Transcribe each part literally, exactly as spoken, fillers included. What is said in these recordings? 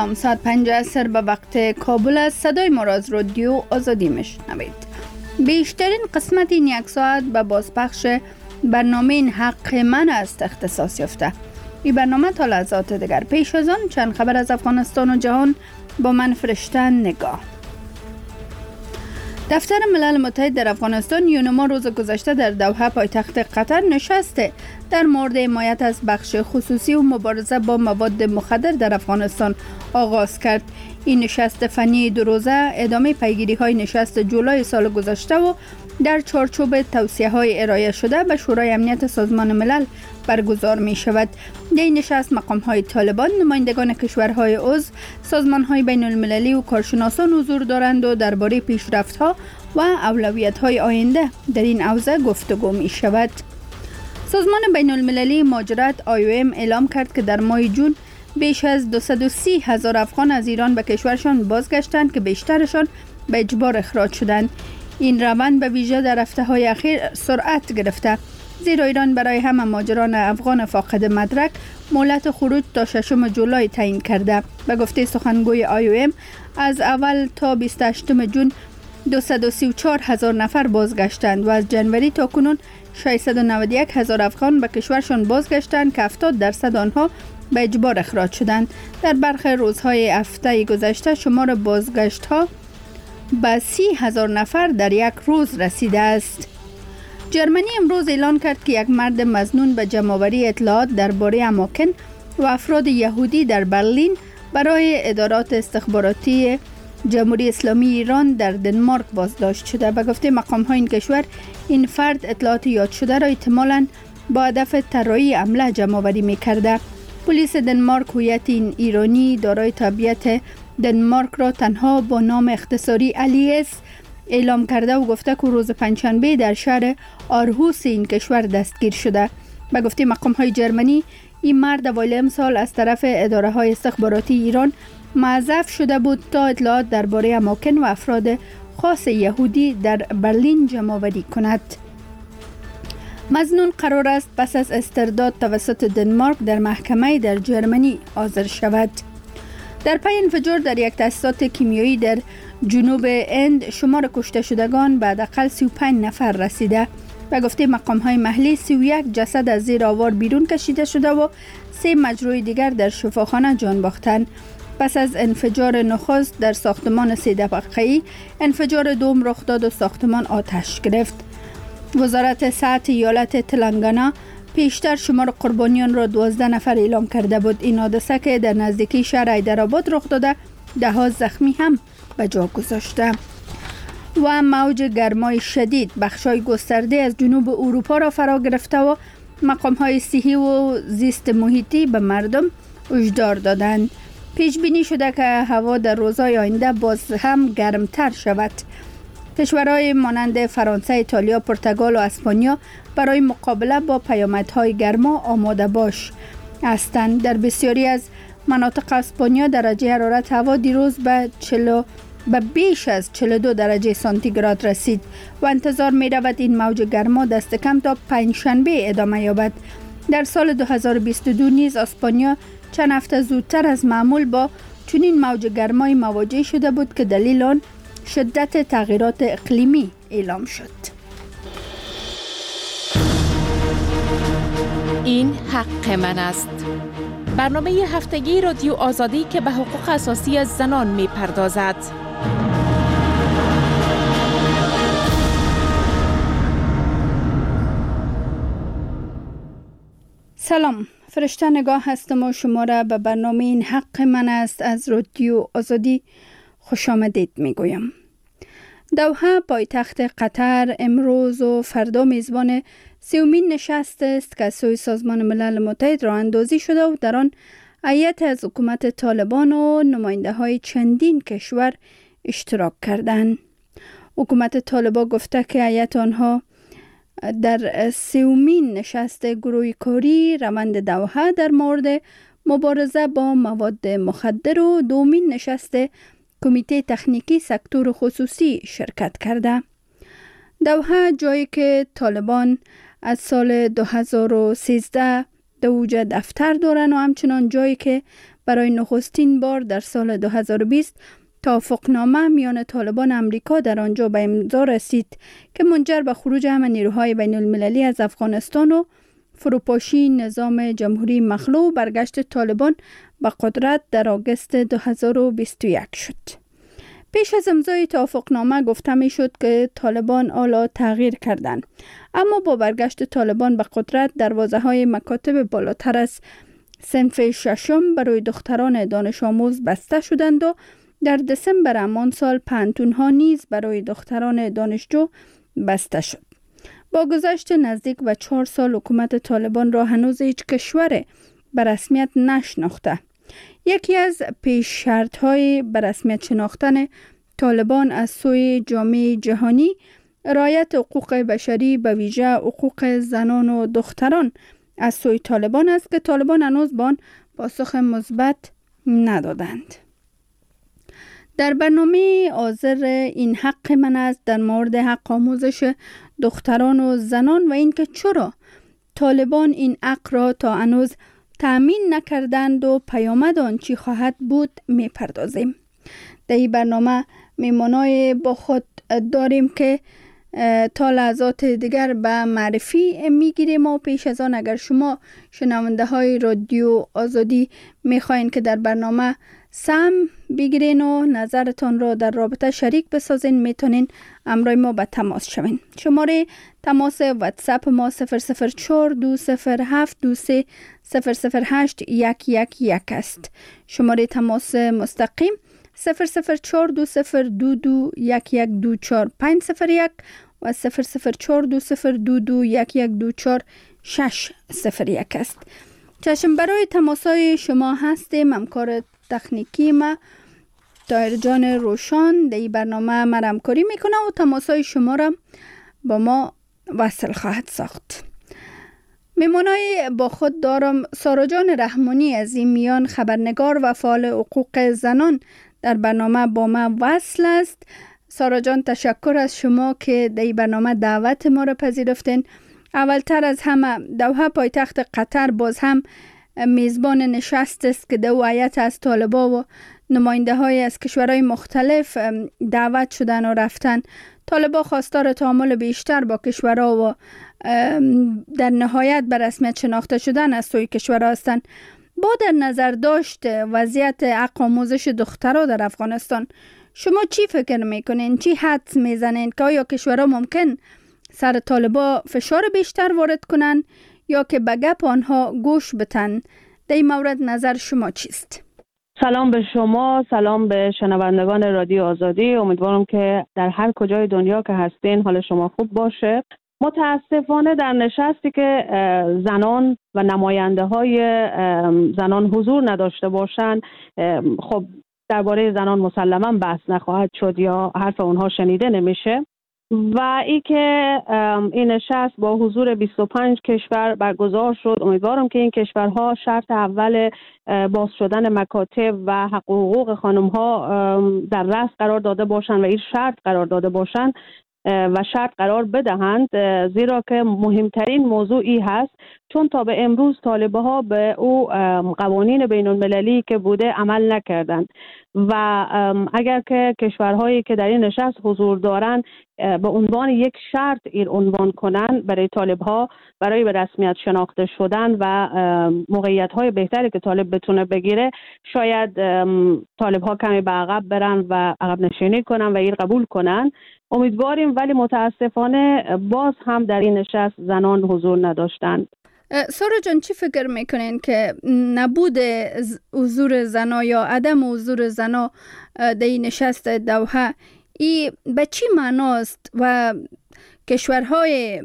سلام، ساعت پنج عصر به وقت کابل است. صدای ما را از رادیو آزادی میشنوید. بیشترین قسمت این یک ساعت به بازپخش برنامه این حق من است اختصاص یافته. این برنامه تا لحظات دیگر. پیش از آن چند خبر از افغانستان و جهان با من فرشته نگاه. دفتر ملل متحد در افغانستان یونما روز گذشته در دوحه پایتخت قطر نشسته در مورد حمایت از بخش خصوصی و مبارزه با مواد مخدر در افغانستان آغاز کرد. این نشست فنی دو روزه ادامه پیگیری های نشست جولای سال گذشته و در چارچوب توصیه های ارائه شده به شورای امنیت سازمان ملل برگزار می شود. در این نشست مقام های طالبان، نمایندگان کشورهای عضو، سازمان های بین المللی و کارشناسان حضور دارند و درباره پیشرفت ها و اولویت های آینده در این حوزه گفتگو می شود. سازمان بین المللی مهاجرت آی او ام اعلام کرد که در ماه جون بیش از دویست و سی هزار افغان از ایران به کشورشان بازگشتند که بیشترشان به اجبار اخراج شدند. این روند به ویژه در هفته‌های اخیر سرعت گرفته، زیرا ایران برای همه مهاجران افغان فاقد مدرک مهلت خروج تا ششم جولای تعیین کرده. به گفته سخنگوی آی او ام از اول تا بیست و هشتم جون دویست و سی و چهار هزار نفر بازگشتند و از جنوری تا کنون ششصد و نود و یک هزار افغان به کشورشان بازگشتند که هفتاد درصد آنها به اجبار اخراج شدند. در برخی روزهای هفته گذشته شمار بازگشت ها به سی هزار نفر در یک روز رسیده است. جرمنی امروز اعلان کرد که یک مرد مظنون به جمع‌آوری اطلاعات درباره اماکن و افراد یهودی در برلین برای ادارات استخباراتی جمهوری اسلامی ایران در دنمارک بازداشت شده. به گفته مقام‌های این کشور این فرد اطلاعات یاد شده را احتمالاً با هدف طراحی حمله جمع‌آوری می‌کرده. پلیس دنمارک هویت این ایرانی دارای تابعیت دنمارک را تنها با نام اختصاری الیاس اعلام کرده و گفته که روز پنجشنبه در شهر آرهوس این کشور دستگیر شده. به گفته مقام‌های جرمنی این مرد اوایل امسال از طرف اداره‌های استخباراتی ایران موظف شده بود تا اطلاعات درباره اماکن و افراد خاص یهودی در برلین جمع‌آوری کند. مظنون قرار است پس از استرداد توسط دنمارک در محکمه در جرمنی حاضر شود. در پی انفجار در یک تأسیسات کیمیایی در جنوب هند شمار کشته شدگان به حداقل سی و پنج نفر رسیده. به گفته مقام‌های محلی سی و یک جسد از زیر آوار بیرون کشیده شده و سه مجروح دیگر در شفاخانه جان باختند. پس از انفجار نخست در ساختمان سه طبقه‌ای، انفجار دوم رخ داد و ساختمان آتش گرفت. وزارت صحت ایالت تلنگانه پیشتر شمار قربانیان را دوازده نفر اعلام کرده بود. این حادثه که در نزدیکی شهر حیدرآباد رخ داده ده ها زخمی هم به جا گذاشته. و موج گرمای شدید بخشای گسترده از جنوب اروپا را فرا گرفته و مقام‌های صحی و زیست محیطی به مردم هشدار دادند. پیش بینی شده که هوا در روزهای آینده باز هم گرمتر شود. کشورهای مانند فرانسه، ایتالیا، پرتغال و اسپانیا برای مقابله با پیامدهای گرما آماده باش هستند. در بسیاری از مناطق اسپانیا درجه حرارت هوا دیروز به چهل به بیش از چهل و دو درجه سانتیگراد رسید و انتظار می رود این موج گرما دست کم تا پنجشنبه ادامه یابد. در سال دو هزار و بیست و دو نیز اسپانیا چند هفته زودتر از معمول با چنین موج گرمای مواجه شده بود که دلیل آن شدت تغییرات اقلیمی اعلام شد. این حق من است. برنامه هفتگی رادیو آزادی که به حقوق اساسی از زنان می پردازد. سلام، فرشته نگاه هستم و شما را به برنامه این حق من است از رادیو آزادی خوش آمدید می گویم. دوحه پایتخت قطر امروز و فردا میزبان سیومین نشست است که از سوی سازمان ملل متحد راه اندازی شده و در آن هیئت از حکومت طالبان و نماینده های چندین کشور اشتراک کردند. حکومت طالبان گفته که هیئت آنها در سیومین نشست گروه کاری روند دوحه در مورد مبارزه با مواد مخدر و دومین نشست کمیته تکنیکی سکتور خصوصی شرکت کرده. دوحه جایی که طالبان از سال دو هزار و سیزده در اوجه دفتر دارن و همچنان جایی که برای نخستین بار در سال دو هزار و بیست توافقنامه میان طالبان امریکا در آنجا به امضا رسید که منجر به خروج همه نیروهای بین المللی از افغانستان و فروپاشی نظام جمهوری مخلوع و برگشت طالبان به قدرت در آگوست دو هزار و بیست و یک شد. پیش از امضای توافقنامه گفته می شد که طالبان حالا تغییر کردند، اما با برگشت طالبان به قدرت دروازه های مکاتب بالاتر از صنف ششم برای دختران دانش آموز بسته شدند و در دسامبر همان سال پانتون ها نیز برای دختران دانشجو بسته شد. با گذشت نزدیک به چهار سال حکومت طالبان را هنوز هیچ کشور به رسمیت نشناخته. یکی از پیش شرط های به رسمیت شناختن طالبان از سوی جامعه جهانی رعایت حقوق بشری به ویژه حقوق زنان و دختران از سوی طالبان است که طالبان هنوز به آن پاسخ مثبت ندادند. در برنامه حاضر این حق من است در مورد حق آموزش دختران و زنان و اینکه چرا طالبان این حق را تا هنوز تأمین نکردند و پیامد آن چی خواهد بود می پردازیم. در این برنامه میمانای با خود داریم که تا لحظات دیگر به معرفی میگیریم و پیش از آن اگر شما شنونده های رادیو آزادی میخواین که در برنامه سهم بگیرین و نظرتان را در رابطه شریک بسازین میتونین همراه ما به تماس شوین. شماره تماس واتساپ ما صفر صفر چهار دو صفر هفت دو سه صفر صفر هشت یک یک یک است. شماره تماس مستقیم صفر صفر چهار دو صفر دو دو یک یک دو چهار پنج صفر یک و صفر صفر چهار دو صفر دو دو یک یک دو چهار شش صفر یک است. چشم برای تماسای شما هستیم. همکار تکنیکی ما طاهر جان روشان در این برنامه ما همکاری میکنه و تماسای شما را با ما وصل خواهد ساخت. میمانای با خود دارم سارا جان رحمانی از این میان خبرنگار و فعال حقوق زنان در برنامه با ما وصل است. سارا جان تشکر از شما که در این برنامه دعوت ما را پذیرفتین. اولتر از همه دوحه پایتخت قطر باز هم میزبان نشست است که دو هیئت از طالبا و نماینده های از کشورهای مختلف دعوت شدن و رفتن. طالبا خواستار تعامل بیشتر با کشورها و در نهایت به رسمیت شناخته شدن از سوی کشورها هستند. با در نظر داشت وضعیت حق آموزش دخترها در افغانستان، شما چی فکر میکنین؟ چی حدس میزنین که آیا کشورها ممکن سر طالبا فشار بیشتر وارد کنن یا که به گپ آنها گوش بتن؟ در این مورد نظر شما چیست؟ سلام به شما، سلام به شنوندگان رادیو آزادی. امیدوارم که در هر کجای دنیا که هستین حال شما خوب باشه. متاسفانه در نشستی که زنان و نماینده های زنان حضور نداشته باشند، خب درباره زنان مسلما بحث نخواهد شد یا حرف اونها شنیده نمیشه و ای که این نشست با حضور بیست و پنج کشور برگزار شد. امیدوارم که این کشورها شرط اول باز شدن مکاتب و حق و حقوق خانم ها در رأس قرار داده باشند و این شرط قرار داده باشند و شرط قرار بدهند، زیرا که مهمترین موضوعی هست چون تا به امروز طالبه ها به او قوانین بین المللی که بوده عمل نکردند و اگر که کشورهایی که در این نشست حضور دارند به عنوان یک شرط این عنوان کنند برای طالب ها برای به رسمیت شناخته شدن و موقعیت های بهتری که طالب بتونه بگیره، شاید طالب ها کمی به عقب برن و عقب نشینی کنن و این قبول کنن. امیدواریم، ولی متاسفانه باز هم در این نشست زنان حضور نداشتند. سارا جان، چی فکر میکنین که نبود حضور زنا یا عدم حضور زنا در این نشست دوحه ای به چی معناست و کشورهای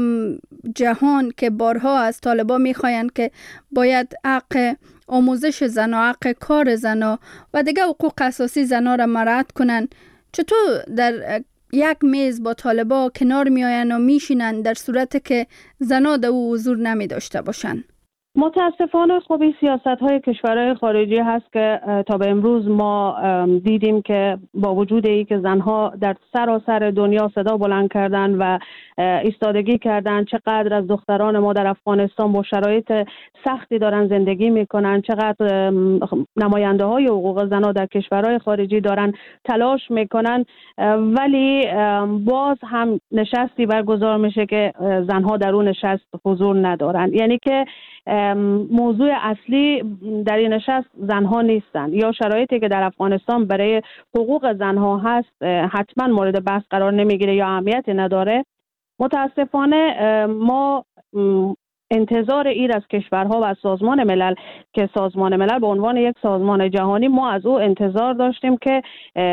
جهان که بارها از طالبا میخواین که باید حق آموزش زنا، حق کار زنا و دیگه حقوق اساسی زنا را مراعات کنن، چطور در یک میز با طالبا کنار میآین و میشینن در صورت که زنا در او حضور نمی داشته باشن؟ متاسفانه خب این سیاست های کشورهای خارجی هست که تا به امروز ما دیدیم که با وجود ای که زنها در سراسر دنیا صدا بلند کردن و ایستادگی کردن، چقدر از دختران ما در افغانستان با شرایط سختی دارن زندگی میکنن، چقدر نماینده های حقوق زنان در کشورهای خارجی دارن تلاش میکنن، ولی باز هم نشستی برگزار میشه که زنها در اون نشست حضور ندارن. یعنی که موضوع اصلی در این نشست زنها نیستن یا شرایطی که در افغانستان برای حقوق زنها هست حتما مورد بحث قرار نمیگیره یا اهمیتی نداره. متاسفانه ما انتظار ایر از کشورها و سازمان ملل که سازمان ملل به عنوان یک سازمان جهانی ما از او انتظار داشتیم که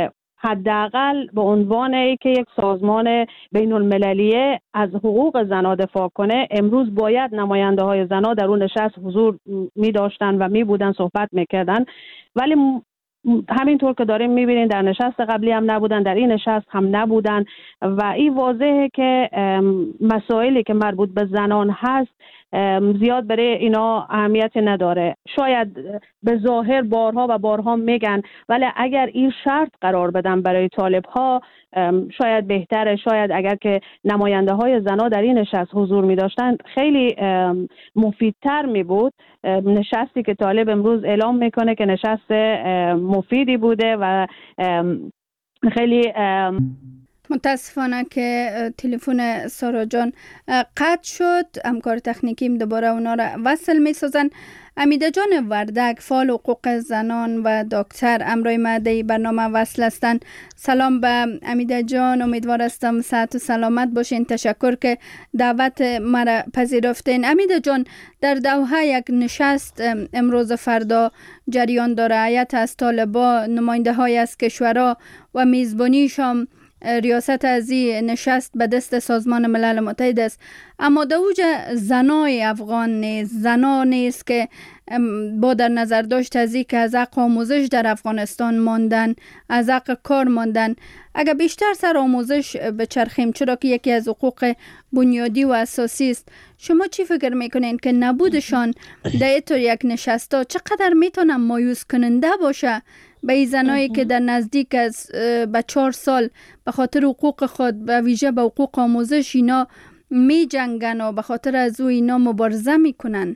حداقل به عنوان ای که یک سازمان بین المللیه از حقوق زنان دفاع کنه، امروز باید نماینده های زنان در اون نشست حضور می داشتن و می بودن، صحبت می کردن، ولی همینطور که داریم می بینین در نشست قبلی هم نبودن، در این نشست هم نبودن و این واضحه که مسائلی که مربوط به زنان هست زیاد برای اینا اهمیتی نداره. شاید به ظاهر بارها و بارها میگن، ولی اگر این شرط قرار بدن برای طالب ها شاید بهتره. شاید اگر که نماینده های زنا در این نشست حضور می داشتن خیلی مفیدتر می بود. نشستی که طالب امروز اعلام میکنه که نشست مفیدی بوده و خیلی متاسفانه که تلفن سارا جان قطع شد. همکار تکنیکیم دوباره اونا را وصل می سازن. امیده جان وردک، فعال حقوق زنان و دکتر، امروی ماده برنامه وصل هستند. سلام به امیده جان، امیدوار هستم صحت و سلامت باشین. تشکر که دعوت مرا پذیرفتین. امیده جان، در دوحه یک نشست امروز فردا جریان داره. هیئت از طالبا، نماینده های از کشورها و میزبانیشان ریاست از این نشست به دست سازمان ملل متحد است، اما در اوج زنای افغان نیست، زنا نیست که با در نظر داشت از این که از حق آموزش در افغانستان ماندن، از حق کار ماندن. اگر بیشتر سر آموزش بچرخیم، چرا که یکی از حقوق بنیادی و اساسی است، شما چی فکر میکنین که نبودشان در اینطور یک نشستا چقدر میتونه مایوس کننده باشه به این زنایی که در نزدیک از به چهار سال به خاطر حقوق خود، به ویژه به حقوق آموزش، اینا می جنگن و به خاطر از او اینا مبارزه میکنن؟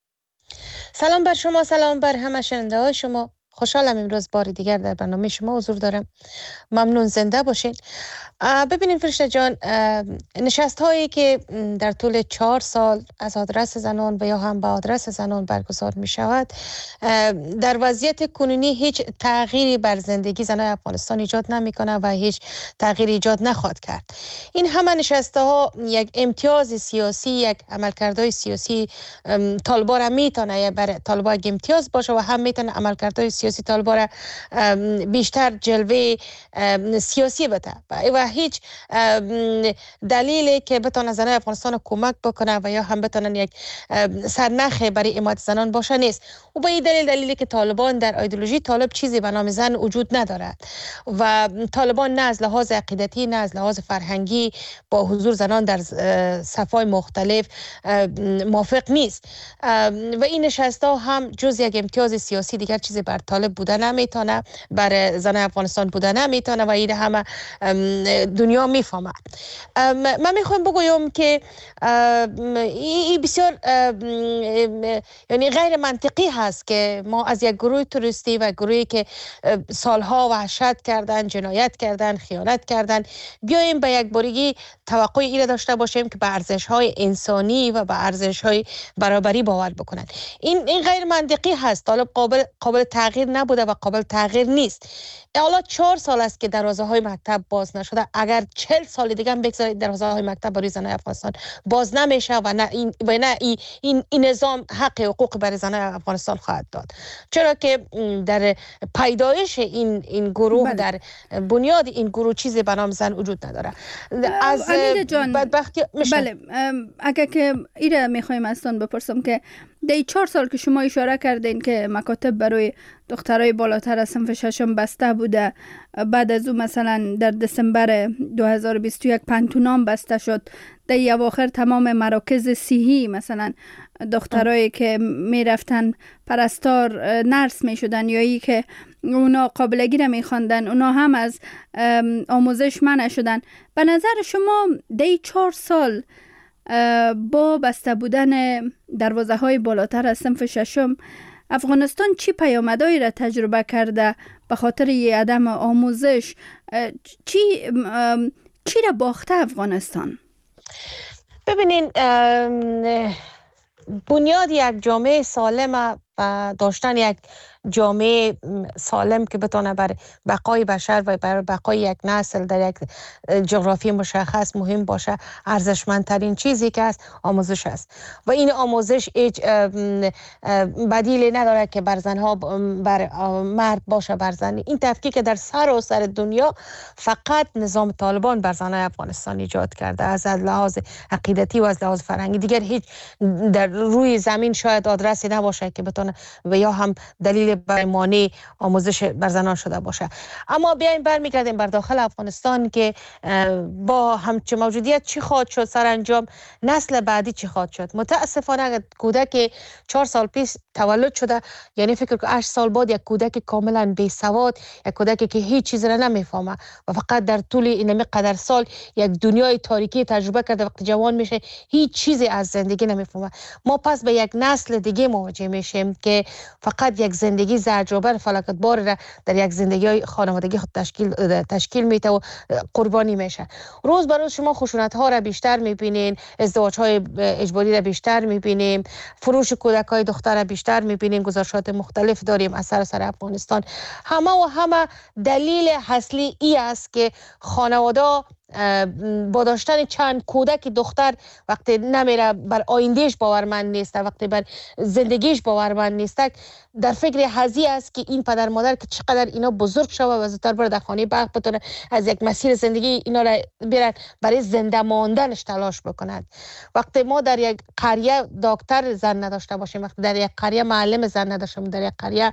سلام بر شما، سلام بر همه شنونده های شما. خوشحالم امروز باری دیگر در برنامه شما حضور دارم. ممنون، زنده باشین. ببینید فرشته جان، نشست هایی که در طول چهار سال از آدرس زنان و یا هم به آدرس زنان برگزار می شود، در وضعیت کنونی هیچ تغییری بر زندگی زنان افغانستان ایجاد نمی کنه و هیچ تغییری ایجاد نخواهد کرد. این همه نشسته ها یک امتیاز سیاسی، یک عملکردهای سیاسی طالبا را می تونه برای طالبا یک امتیاز باشه و هم می تونه عملکردهای سیاسی طالبا را بیشتر جلوه سیاسی بده و هیچ دلیلی که بتونه زنان افغانستان کمک بکنه و یا هم بتونن یک سرنخ برای حمایت زنان باشه نیست. و به این دلیل دلیلی که طالبان در ایدئولوژی طالب چیزی به نام زن وجود ندارد و طالبان نه از لحاظ عقیدتی نه از لحاظ فرهنگی با حضور زنان در صفای مختلف موافق نیست و این نشست‌ها هم جز یک امتیاز سیاسی دیگر چیزی بر طالب بوده نمیتونه، بر زنان افغانستان بوده نمیتونه و این همه دنیا میفهمه. من میخوام بگویم که این بسیار یعنی غیر منطقی هست که ما از یک گروه توریستی و گروهی که سالها وحشت کردن، جنایت کردن، خیانت کردن، بیایم به یک بارگی توقع این داشته باشیم که به ارزش‌های انسانی و به ارزش‌های برابری باور بکنن. این این غیر منطقی هست. طالب قابل قابل تغییر نبوده و قابل تغییر نیست. حالا چهار سال است که دروازه‌های مکتب باز نشده. اگر چهل سال دیگه هم بگذارید دروازه‌های مکتب برای زنان افغانستان باز نمیشه و نه این و نه این, این, این نظام حق حقوق برای زنان افغانستان خواهد داد، چرا که در پیدایش این این گروه بله. در بنیاد این گروه چیزی به نام زن وجود نداره. از بدبختی میشه. بله، اگر که ایره میخوایم ازتون بپرسم که دی چهار سال که شما اشاره کردین که مکاتب برای دخترای بالاتر از صنف ششم بسته بوده، بعد از او مثلا در دسامبر دو هزار و بیست و یک پنتونام بسته شد، در اواخر تمام مراکز صحی مثلا دخترایی که می رفتن پرستار نرس می شدن یا ای که اونا قابلگی را می خواندن، اونا هم از آموزش منع شدن. به نظر شما دی چهار سال با بسته بودن دروازه های بالاتر از صنف ششم افغانستان چی پیامدهایی را تجربه کرده به خاطر یه عدم آموزش؟ چی چی را باخته افغانستان؟ ببینین، بنیاد یک جامعه سالم و داشتن یک جامعه سالم که بتونه بر بقای بشر و بر بقای یک نسل در یک جغرافی مشخص مهم باشه، ارزشمندترین چیزی که است آموزش است. و این آموزش هیچ بدیلی نداره که بر زنها بر مرد باشه بر زن. این تفکیک که در سراسر دنیا فقط نظام طالبان بر زنهای افغانستان ایجاد کرده، از لحاظ عقیدتی و از لحاظ فرهنگی. دیگر هیچ در روی زمین شاید آدرسی نباشه که بتونه و یا هم دلیل برای مانع آموزش بر زنان شده باشه. اما بیایم برمیگردیم بر داخل افغانستان که با همچه موجودیت چی خواهد شد سرانجام، نسل بعدی چی خواهد شد. متاسفانه اگر کودک چهار سال پیش تولد شده، یعنی فکر که هشت سال بعد یک کودک کاملا بی سواد، یک کودکی که هیچ چیز را نمیفهمه و فقط در طول این قدر سال یک دنیای تاریکی تجربه کرده، وقتی جوان میشه هیچ چیزی از زندگی نمیفهمه. ما پس به یک نسل دیگه مواجه میشیم که فقط یک زندگی زجرآور فلاکت بار را در یک زندگی خانوادگی خود تشکیل تشکیل میده و قربانی میشه. روز به روز شما خشونت ها را بیشتر میبینین، ازدواج های اجباری را بیشتر میبینیم، فروش کودک های دختر را بیشتر میبینیم، گزارشات مختلف داریم از سراسر افغانستان. همه و همه دلیل اصلی ای است که خانواده با داشتن چند کودک دختر وقتی نمیره بر آیندهش باورمند نیست، وقتی بر زندگیش باورمند نیست، در فکر هزی است که این پدر مادر که چقدر اینا بزرگ شوه و زودتر بر در خانه بخت بتونه از یک مسیر زندگی اینا را برن برای زنده ماندنش تلاش بکنند. وقتی ما در یک قریه دکتر زن نداشته باشیم، وقتی در یک قریه معلم زن نداشته باشیم، در یک قریه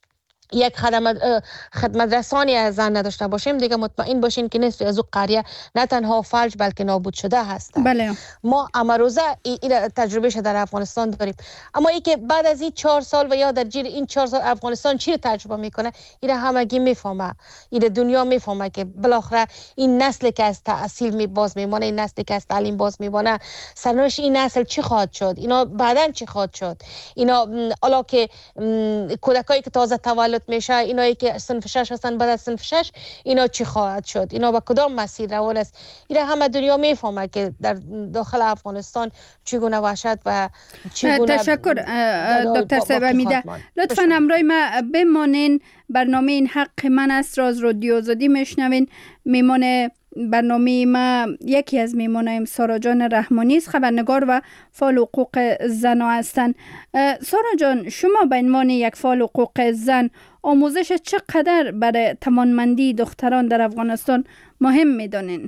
یک خدمت خدمت رسانی از زن نداشته باشیم، دیگه مطمئن باشین که نصف از او قریه نه تنها فلج بلکه نابود شده هست. بله. ما امروزه این تجربه شده در افغانستان داریم. اما ای که بعد از این چهار سال و یا در جیر این چهار سال افغانستان چی تجربه میکنه، این همگی میفهمه، این دنیا میفهمه که بالاخره این نسل که از تحصیل می باز میمانه، این نسل که از تعلیم باز میمانه، سرنوشت این نسل چی خواهد شد، اینا بعداً چی خواهد شد. اینا الا که کودکایی که تازه تولد میشه، اینایی که صنف شش هستن بعد از صنف شش، اینا چی خواهد شد، اینا با کدام مسیر روان است. این همه دنیا میفهمه که در داخل افغانستان چگونه وحشت و چگونه. تشکر دکتر سبمیده. لطفاً همراه ما بمانین. برنامه این حق من است راز رادیو آزادی میشنوین. میمانه برنامه ما یکی از میمانایم سارا جان رحمانی است، خبرنگار و فعال حقوق زن هستند. سارا جان، شما به عنوان یک فعال حقوق زن آموزش چقدر برای توانمندی دختران در افغانستان مهم میدانین؟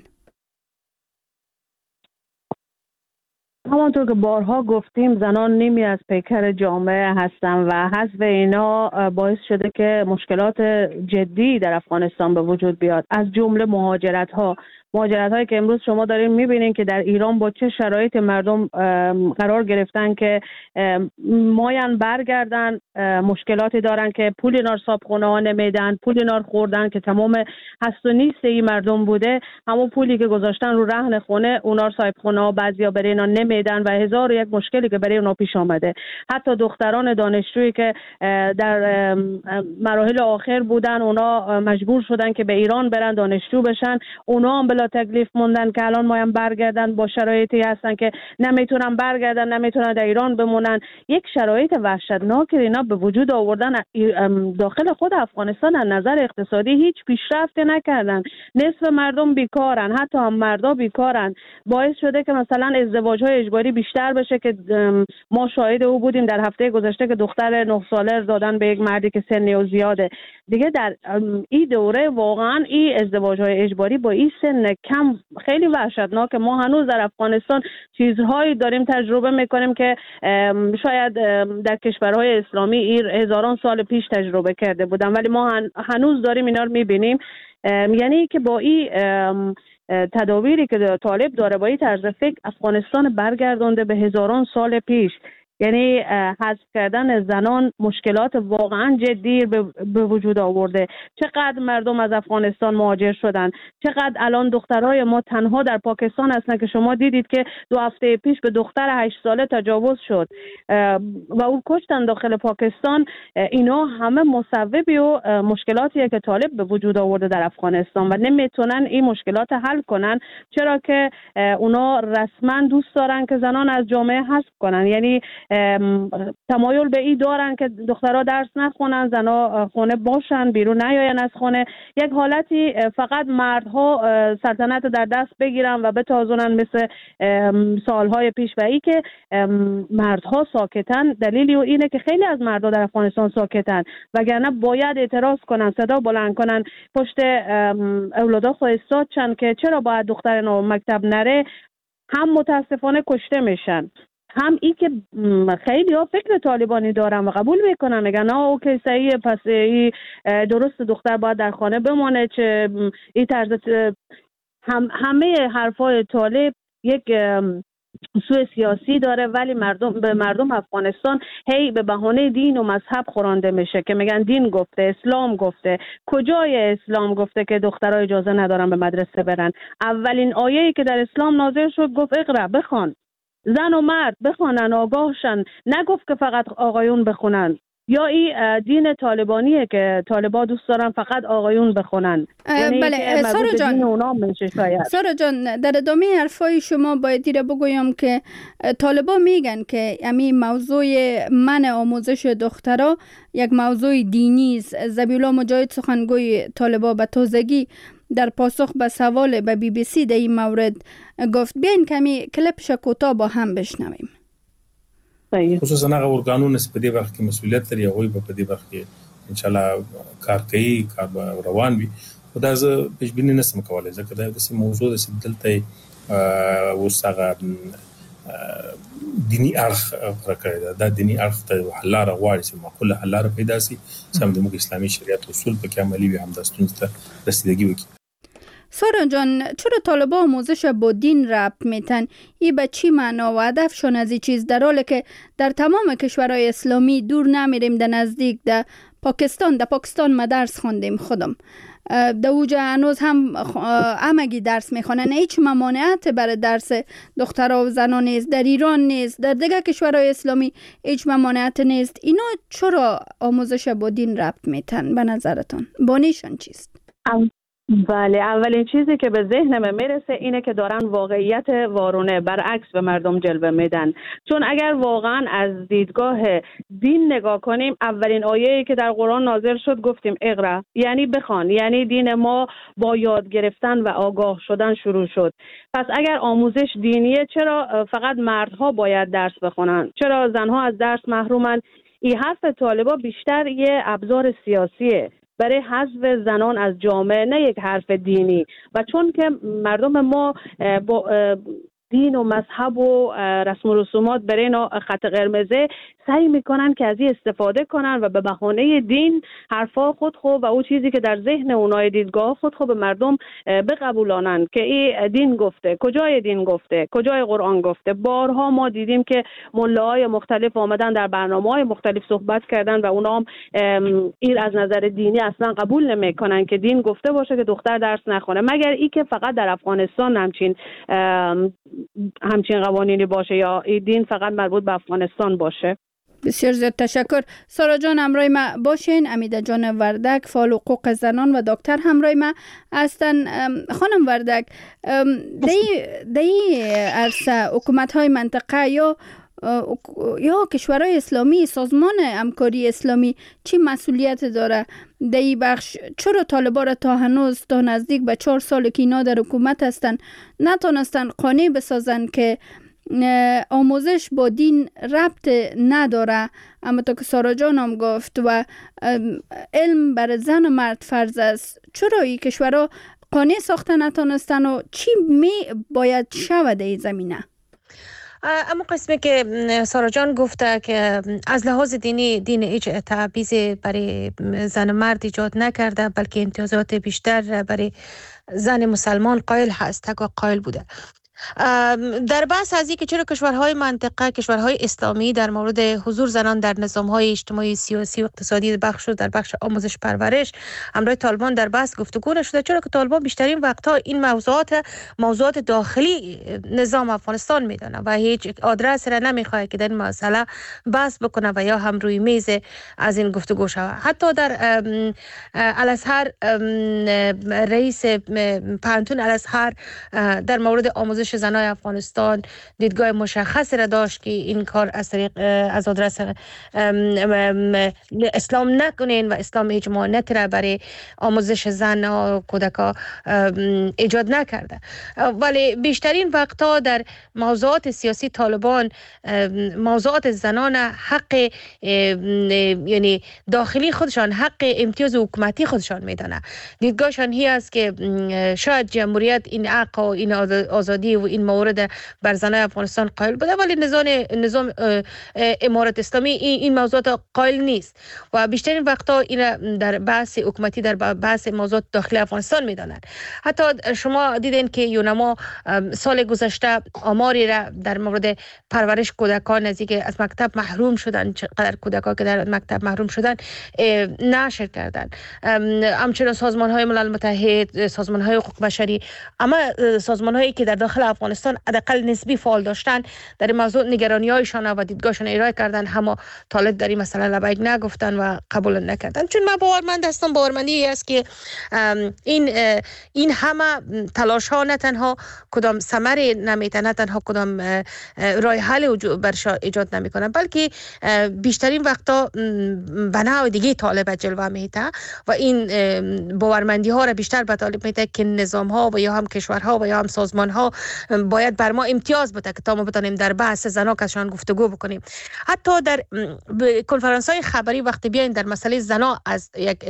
همانطور که بارها گفتیم، زنان نیمی از پیکر جامعه هستند و حذف اینا باعث شده که مشکلات جدی در افغانستان به وجود بیاد، از جمله مهاجرت ها. مهاجرت هایی که امروز شما دارین میبینین که در ایران با چه شرایط مردم قرار گرفتن که ماین برگردن، مشکلاتی دارن که پول اینا صابخونه ها نمیدن، پول اینا خوردن که تمام هست و نیست این مردم بوده، همون پولی که گذاشتن رو رهن خونه اونا صاحب خونه ها بعضیا برای اینا نمیدن و هزار و یک مشکلی که برای اونا پیش آمده. حتی دختران دانشجویی که در مراحل آخر بودن، اونا مجبور شدن که به ایران برن دانشجو بشن، اونا هم بلا تکلیف موندن که الان مایم برگردن با شرایطی هستن که نمیتونن برگردن، نمیتونن در ایران بمونن. یک شرایط وحشتناک اینا به وجود آوردن. داخل خود افغانستان از نظر اقتصادی هیچ پیشرفتی نکردن، نصف مردم بیکارن، حتی هم مردا بیکارن. باعث شده که مثلا ازدواج های اجباری بیشتر بشه که ما شاهد او بودیم در هفته گذشته که دختر نه ساله دادن به یک مردی که سن او زیاده. دیگه در این دوره واقعا این ازدواج های اجباری با این سن میکنه کم، خیلی وحشتناک. ما هنوز در افغانستان چیزهایی داریم تجربه میکنیم که شاید در کشورهای اسلامی ایر هزاران سال پیش تجربه کرده بودن، ولی ما هنوز داریم اینا رو میبینیم. یعنی که با این تدابیری که طالب داره، با این طرز فکر، افغانستان برگردونده به هزاران سال پیش. یعنی حذف کردن زنان مشکلات واقعا جدی به وجود آورده. چقدر مردم از افغانستان مهاجر شدن، چقدر الان دخترای ما تنها در پاکستان هستن که شما دیدید که دو هفته پیش به دختر هشت ساله تجاوز شد و اون کشتن داخل پاکستان. اینا همه مسببی و مشکلاتیه که طالب به وجود آورده در افغانستان و نمیتونن این مشکلات حل کنن، چرا که اونا رسما دوست دارن که زنان از جامعه حذف کنن. یعنی تمایل به این دارن که دخترها درس نخونن، زنها خونه باشن، بیرون نیاین از خونه. یک حالتی فقط مردها سلطنت در دست بگیرن و بتازونن مثل سالهای پیش. و ای که مردها ساکتن، دلیلی و اینه که خیلی از مردها در افغانستان ساکتن، وگرنه باید اعتراض کنن، صدا بلند کنن، پشت اولادا خو استاد چن که چرا باید دختر نو مکتب نره. هم متاسفانه کشته میشن، هم ای که خیلی ها فکر طالبانی دارن و قبول میکنن، میگن نه اوکی صحیحه، پس ای درست دختر باید در خانه بمانه. چه این طرز هم همه حرفای طالب یک سوء سیاسی داره، ولی مردم به مردم افغانستان هی به بهانه دین و مذهب خورانده میشه که میگن دین گفته، اسلام گفته. کجای اسلام گفته که دخترها اجازه ندارن به مدرسه برن؟ اولین آیه‌ای که در اسلام نازل شد گفت اقرا، بخوان، زن و مرد بخوانن، آگاهشن. نگفت که فقط آقایون بخونن. یا این دین طالبانیه که طالبا دوست دارن فقط آقایون بخونن. یعنی بله سارا جان، سارا جان در ادامه حرفای شما باید دیره بگویم که طالبا میگن که همین موضوع منع آموزش دخترها یک موضوع دینی است. ذبیحالله مجاهد سخنگوی طالبا به تازگی در پاسخ به سوال به بی بی سی در این مورد گفت. بیاین کمی کلیپش کوتاه با هم بشنویم. خصوصا هغه ورګانونه چې په دې برخه کې مسؤلیت لري، هغوی به په دې برخه کې انشاءالله کار کوي، کار به روان وي. خو دا زه پیشبیني نشم کولی ځکه دا داسې موضوع ده چې دلته اوس هغه دیني اړخ غوره کړی ده. دا دیني اړخ ته حل لاره غواړي چې معقوله حل لاره پیدا شي، چې هم زموږ اسلامي شریعت اصول پکې عملي وي، هم دا ستونزې ته رسیدگی وکړي. سارا جان، چرا طالبا آموزش با دین ربط میتن؟ ای به چی معنا و هدفشون از این چیز، در حالی که در تمام کشورهای اسلامی دور نمیریم، در نزدیک در پاکستان در پاکستان ما درس خوندیم خودم، در اوجا هنوز هم همگی درس میخوانن، هیچ ممانعت برای درس دخترها و زنان نیست. در ایران نیست، در دیگر کشورهای اسلامی هیچ ممانعت نیست. اینا چرا آموزش با دین ربط میتن به نظرتان؟ بانیشان چیست؟ بله، اولین چیزی که به ذهنم میرسه اینه که دارن واقعیت وارونه برعکس به مردم جلوه میدن. چون اگر واقعا از دیدگاه دین نگاه کنیم، اولین آیه‌ای که در قرآن نازل شد گفتیم اقرا، یعنی بخوان. یعنی دین ما با یاد گرفتن و آگاه شدن شروع شد. پس اگر آموزش دینیه، چرا فقط مردها باید درس بخونن؟ چرا زنها از درس محرومن؟ این حرف طالبا بیشتر یه ابزار سیاسیه برای حذف زنان از جامعه، نه یک حرف دینی. و چون که مردم ما با دین و مذهب و رسم و رسومات برای اینا خط قرمزه، سعی میکنن که از این استفاده کنن و به بهانه دین حرفا خود خو و او چیزی که در ذهن اونای دیدگاه خود خو به مردم بقبولانن که این دین گفته. کجای دین گفته؟ کجای قرآن گفته؟ بارها ما دیدیم که ملاهای مختلف آمدن در برنامه‌های مختلف صحبت کردن و اونا هم این از نظر دینی اصلا قبول نمیکنن که دین گفته باشه که دختر درس نخونه، مگر ای که فقط در افغانستان همچین همچین قوانینی باشه یا این دین فقط مربوط به افغانستان باشه. بسیار زیاد تشکر. سارا جان همراه ما باشین. امیده جان وردک، فعال حقوق زنان و دکتر همراه ما هستن. خانم وردک، در این عرصه حکومت های منطقه یا یا کشورهای اسلامی، سازمان همکاری اسلامی چی مسئولیت داره در این بخش؟ چرا طالبا را تا هنوز تا نزدیک به چهار سال که اینا در حکومت هستن نتونستن قانع بسازن که آموزش با دین ربط نداره؟ اما تا که سارا جان هم گفت و علم بر زن و مرد فرض است، چرا این کشورها قانع ساخته نتونستن و چی می باید شود این زمینه؟ اما قسمی که سارا جان گفته که از لحاظ دینی دین هیچ تبعیض برای زن و مرد ایجاد نکرده، بلکه امتیازات بیشتر برای زن مسلمان قائل هست و قائل بوده. در بحث از اینکه چرا کشورهای منطقه، کشورهای اسلامی در مورد حضور زنان در نظامهای اجتماعی، سیاسی و اقتصادی بخش در بخش آموزش پرورش همراه طالبان در بحث گفتگو نشده، چرا که طالبان بیشترین وقتها این موضوعات موضوعات داخلی نظام افغانستان میدانه و هیچ آدرس را نمیخواد که در این مسئله بحث بکنه و یا هم روی میز از این گفتگو شود. حتی در الازهر رئیس پانتون الازهر در مورد آموزش زنای افغانستان دیدگاه مشخص را داشت که این کار از طریق از آدرس اسلام نکنین و اسلام هیچ مانعی را برای آموزش زن و کودکا ایجاد نکرده. ولی بیشترین وقتا در موضوعات سیاسی طالبان موضوعات زنان حق یعنی داخلی خودشان، حق امتیاز حکومتی خودشان میدانه. دیدگاهشان هی است که شاید جمهوریت این حق و این آزادی و این مورد بر زنای افغانستان قائل بوده، ولی نظام نظام امارت اسلامی این, این موضوعات قائل نیست و بیشترین وقتا این در بحث حکومتی در بحث موضوعات داخلی افغانستان میدانند. حتی شما دیدین که یونما سال گذشته آماری را در مورد پرورش کودکان نزدیک از مکتب محروم شدن، چقدر کودکان که در مکتب محروم شدن نشر کردند. همچنین سازمان های ملل متحد، سازمان های حقوق بشری، اما سازمان هایی که در داخل افغانستان حداقل نسبی فعال داشتن در این موضوع نگرانی هایشان و دیدگاهشان ارائه کردن، اما طالب در این مسئله لبیک نگفتن و قبول نکردن. چون من باورمند هستم، باورمندی است که این این همه تلاش ها نه تنها کدام ثمری نمیتونه، نه تنها کدام راه حل برش ایجاد نمیکنه، بلکه بیشترین وقتا بنا دیگه طالب جلوه میده و این باورمندی ها را بیشتر به طالب میده که نظام ها و یا هم کشورها و یا هم سازمان ها باید بر ما امتیاز بده که تا ما بتونیم در بحث زنا کشان گفتگو بکنیم. حتی در کنفرانس های خبری وقتی بیاین در مسئله زنا از یک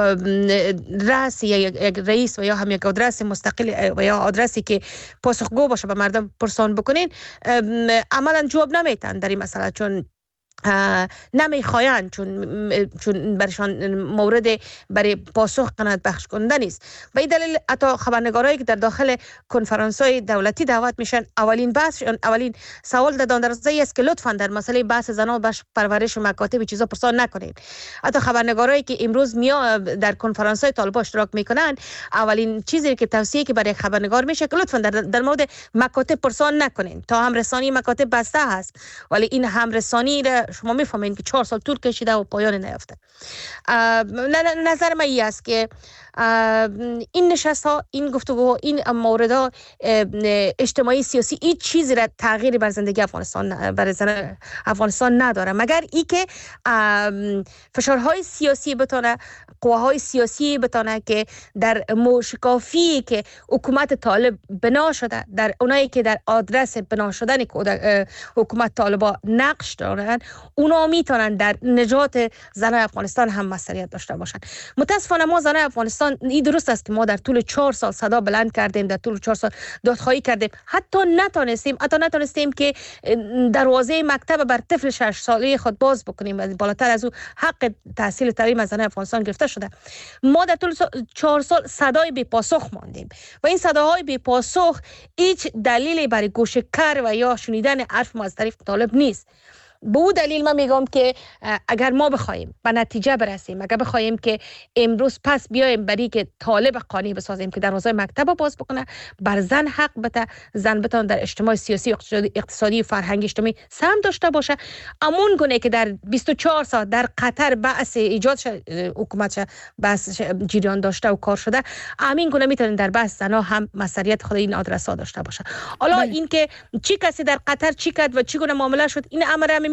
رئیس یا یک رئیس و یا هم یک آدرس مستقل و یا آدرسی که پاسخگو باشه به مردم پرسان بکنین، عملا جواب نمیتن در این مسئله، چون نمیخواین، چون چون برشان مورد برای پاسخ قناعت بخش کننده نیست. به این دلیل حتی خبرنگارایی که در داخل کنفرانس های دولتی دعوت میشن، اولین بحث اولین سوال دادن در زی است که لطفا در مسئله بحث زنان و پرورش و مکاتب چیزا پرسان نکنید. حتی خبرنگارایی که امروز میا در کنفرانس های طالبان اشتراک میکنن، اولین چیزی که توصیه که برای خبرنگار میشه که لطفا در, در مورد مکاتب پرسان نکنید. تا هم رسانی مکاتب بسته هست، ولی این هم رسانی شما میفهمین که چهار سال طول کشیده و پایان نیافته. نظر من این است که این نشست ها، این گفتگو، این مورد ها اجتماعی سیاسی هیچ چیزی را تغییری بر زندگی افغانستان بر زن افغانستان نداره، مگر ای که فشارهای سیاسی بتونه، قواهای سیاسی بتونه که در موشکافی که حکومت طالب بنا شده، در اونایی که در آدرس بنا شدن حکومت طالبا نقش دارن، اونا میتونن در نجات زنای افغانستان هم مسئولیت داشته باشن. متاسفانه ما زنای افغانستان، این درست است که ما در طول چهار سال صدا بلند کردیم، در طول چهار سال دادخواهی کردیم، حتی نتونستیم حتی نتونستیم که دروازه مکتب بر طفل شش ساله خود باز بکنیم، بالاتر از او حق تحصیل تعلیم از زنای افغانستان گرفته شده. ما در طول چهار سال صدای بی پاسخ ماندیم و این صداهای بی پاسخ هیچ دلیلی برای گوش کر و یا شنیدن حرف ما از طرف طالب نیست. به او دلیل من میگم که اگر ما بخوایم به نتیجه برسیم، اگر بخوایم که امروز پس بیایم برای که طالب قانع بسازیم که دروازه مکتب باز بکنه، بر زن حق بده، زن بتونه در اجتماع سیاسی، اقتصادی، اقتصادی فرهنگی اجتماعی سهم داشته باشه، امون گونه که در بیست و چهار سال در قطر بحث ایجاد حکومت بحث جریان داشته و کار شده، همین گونه میتونن در بحث زنا هم مسئولیت خود این آدرس‌ها داشته باشه. حالا این که چی کسی در قطر چی کرد و چی گونه معامله شد، این امر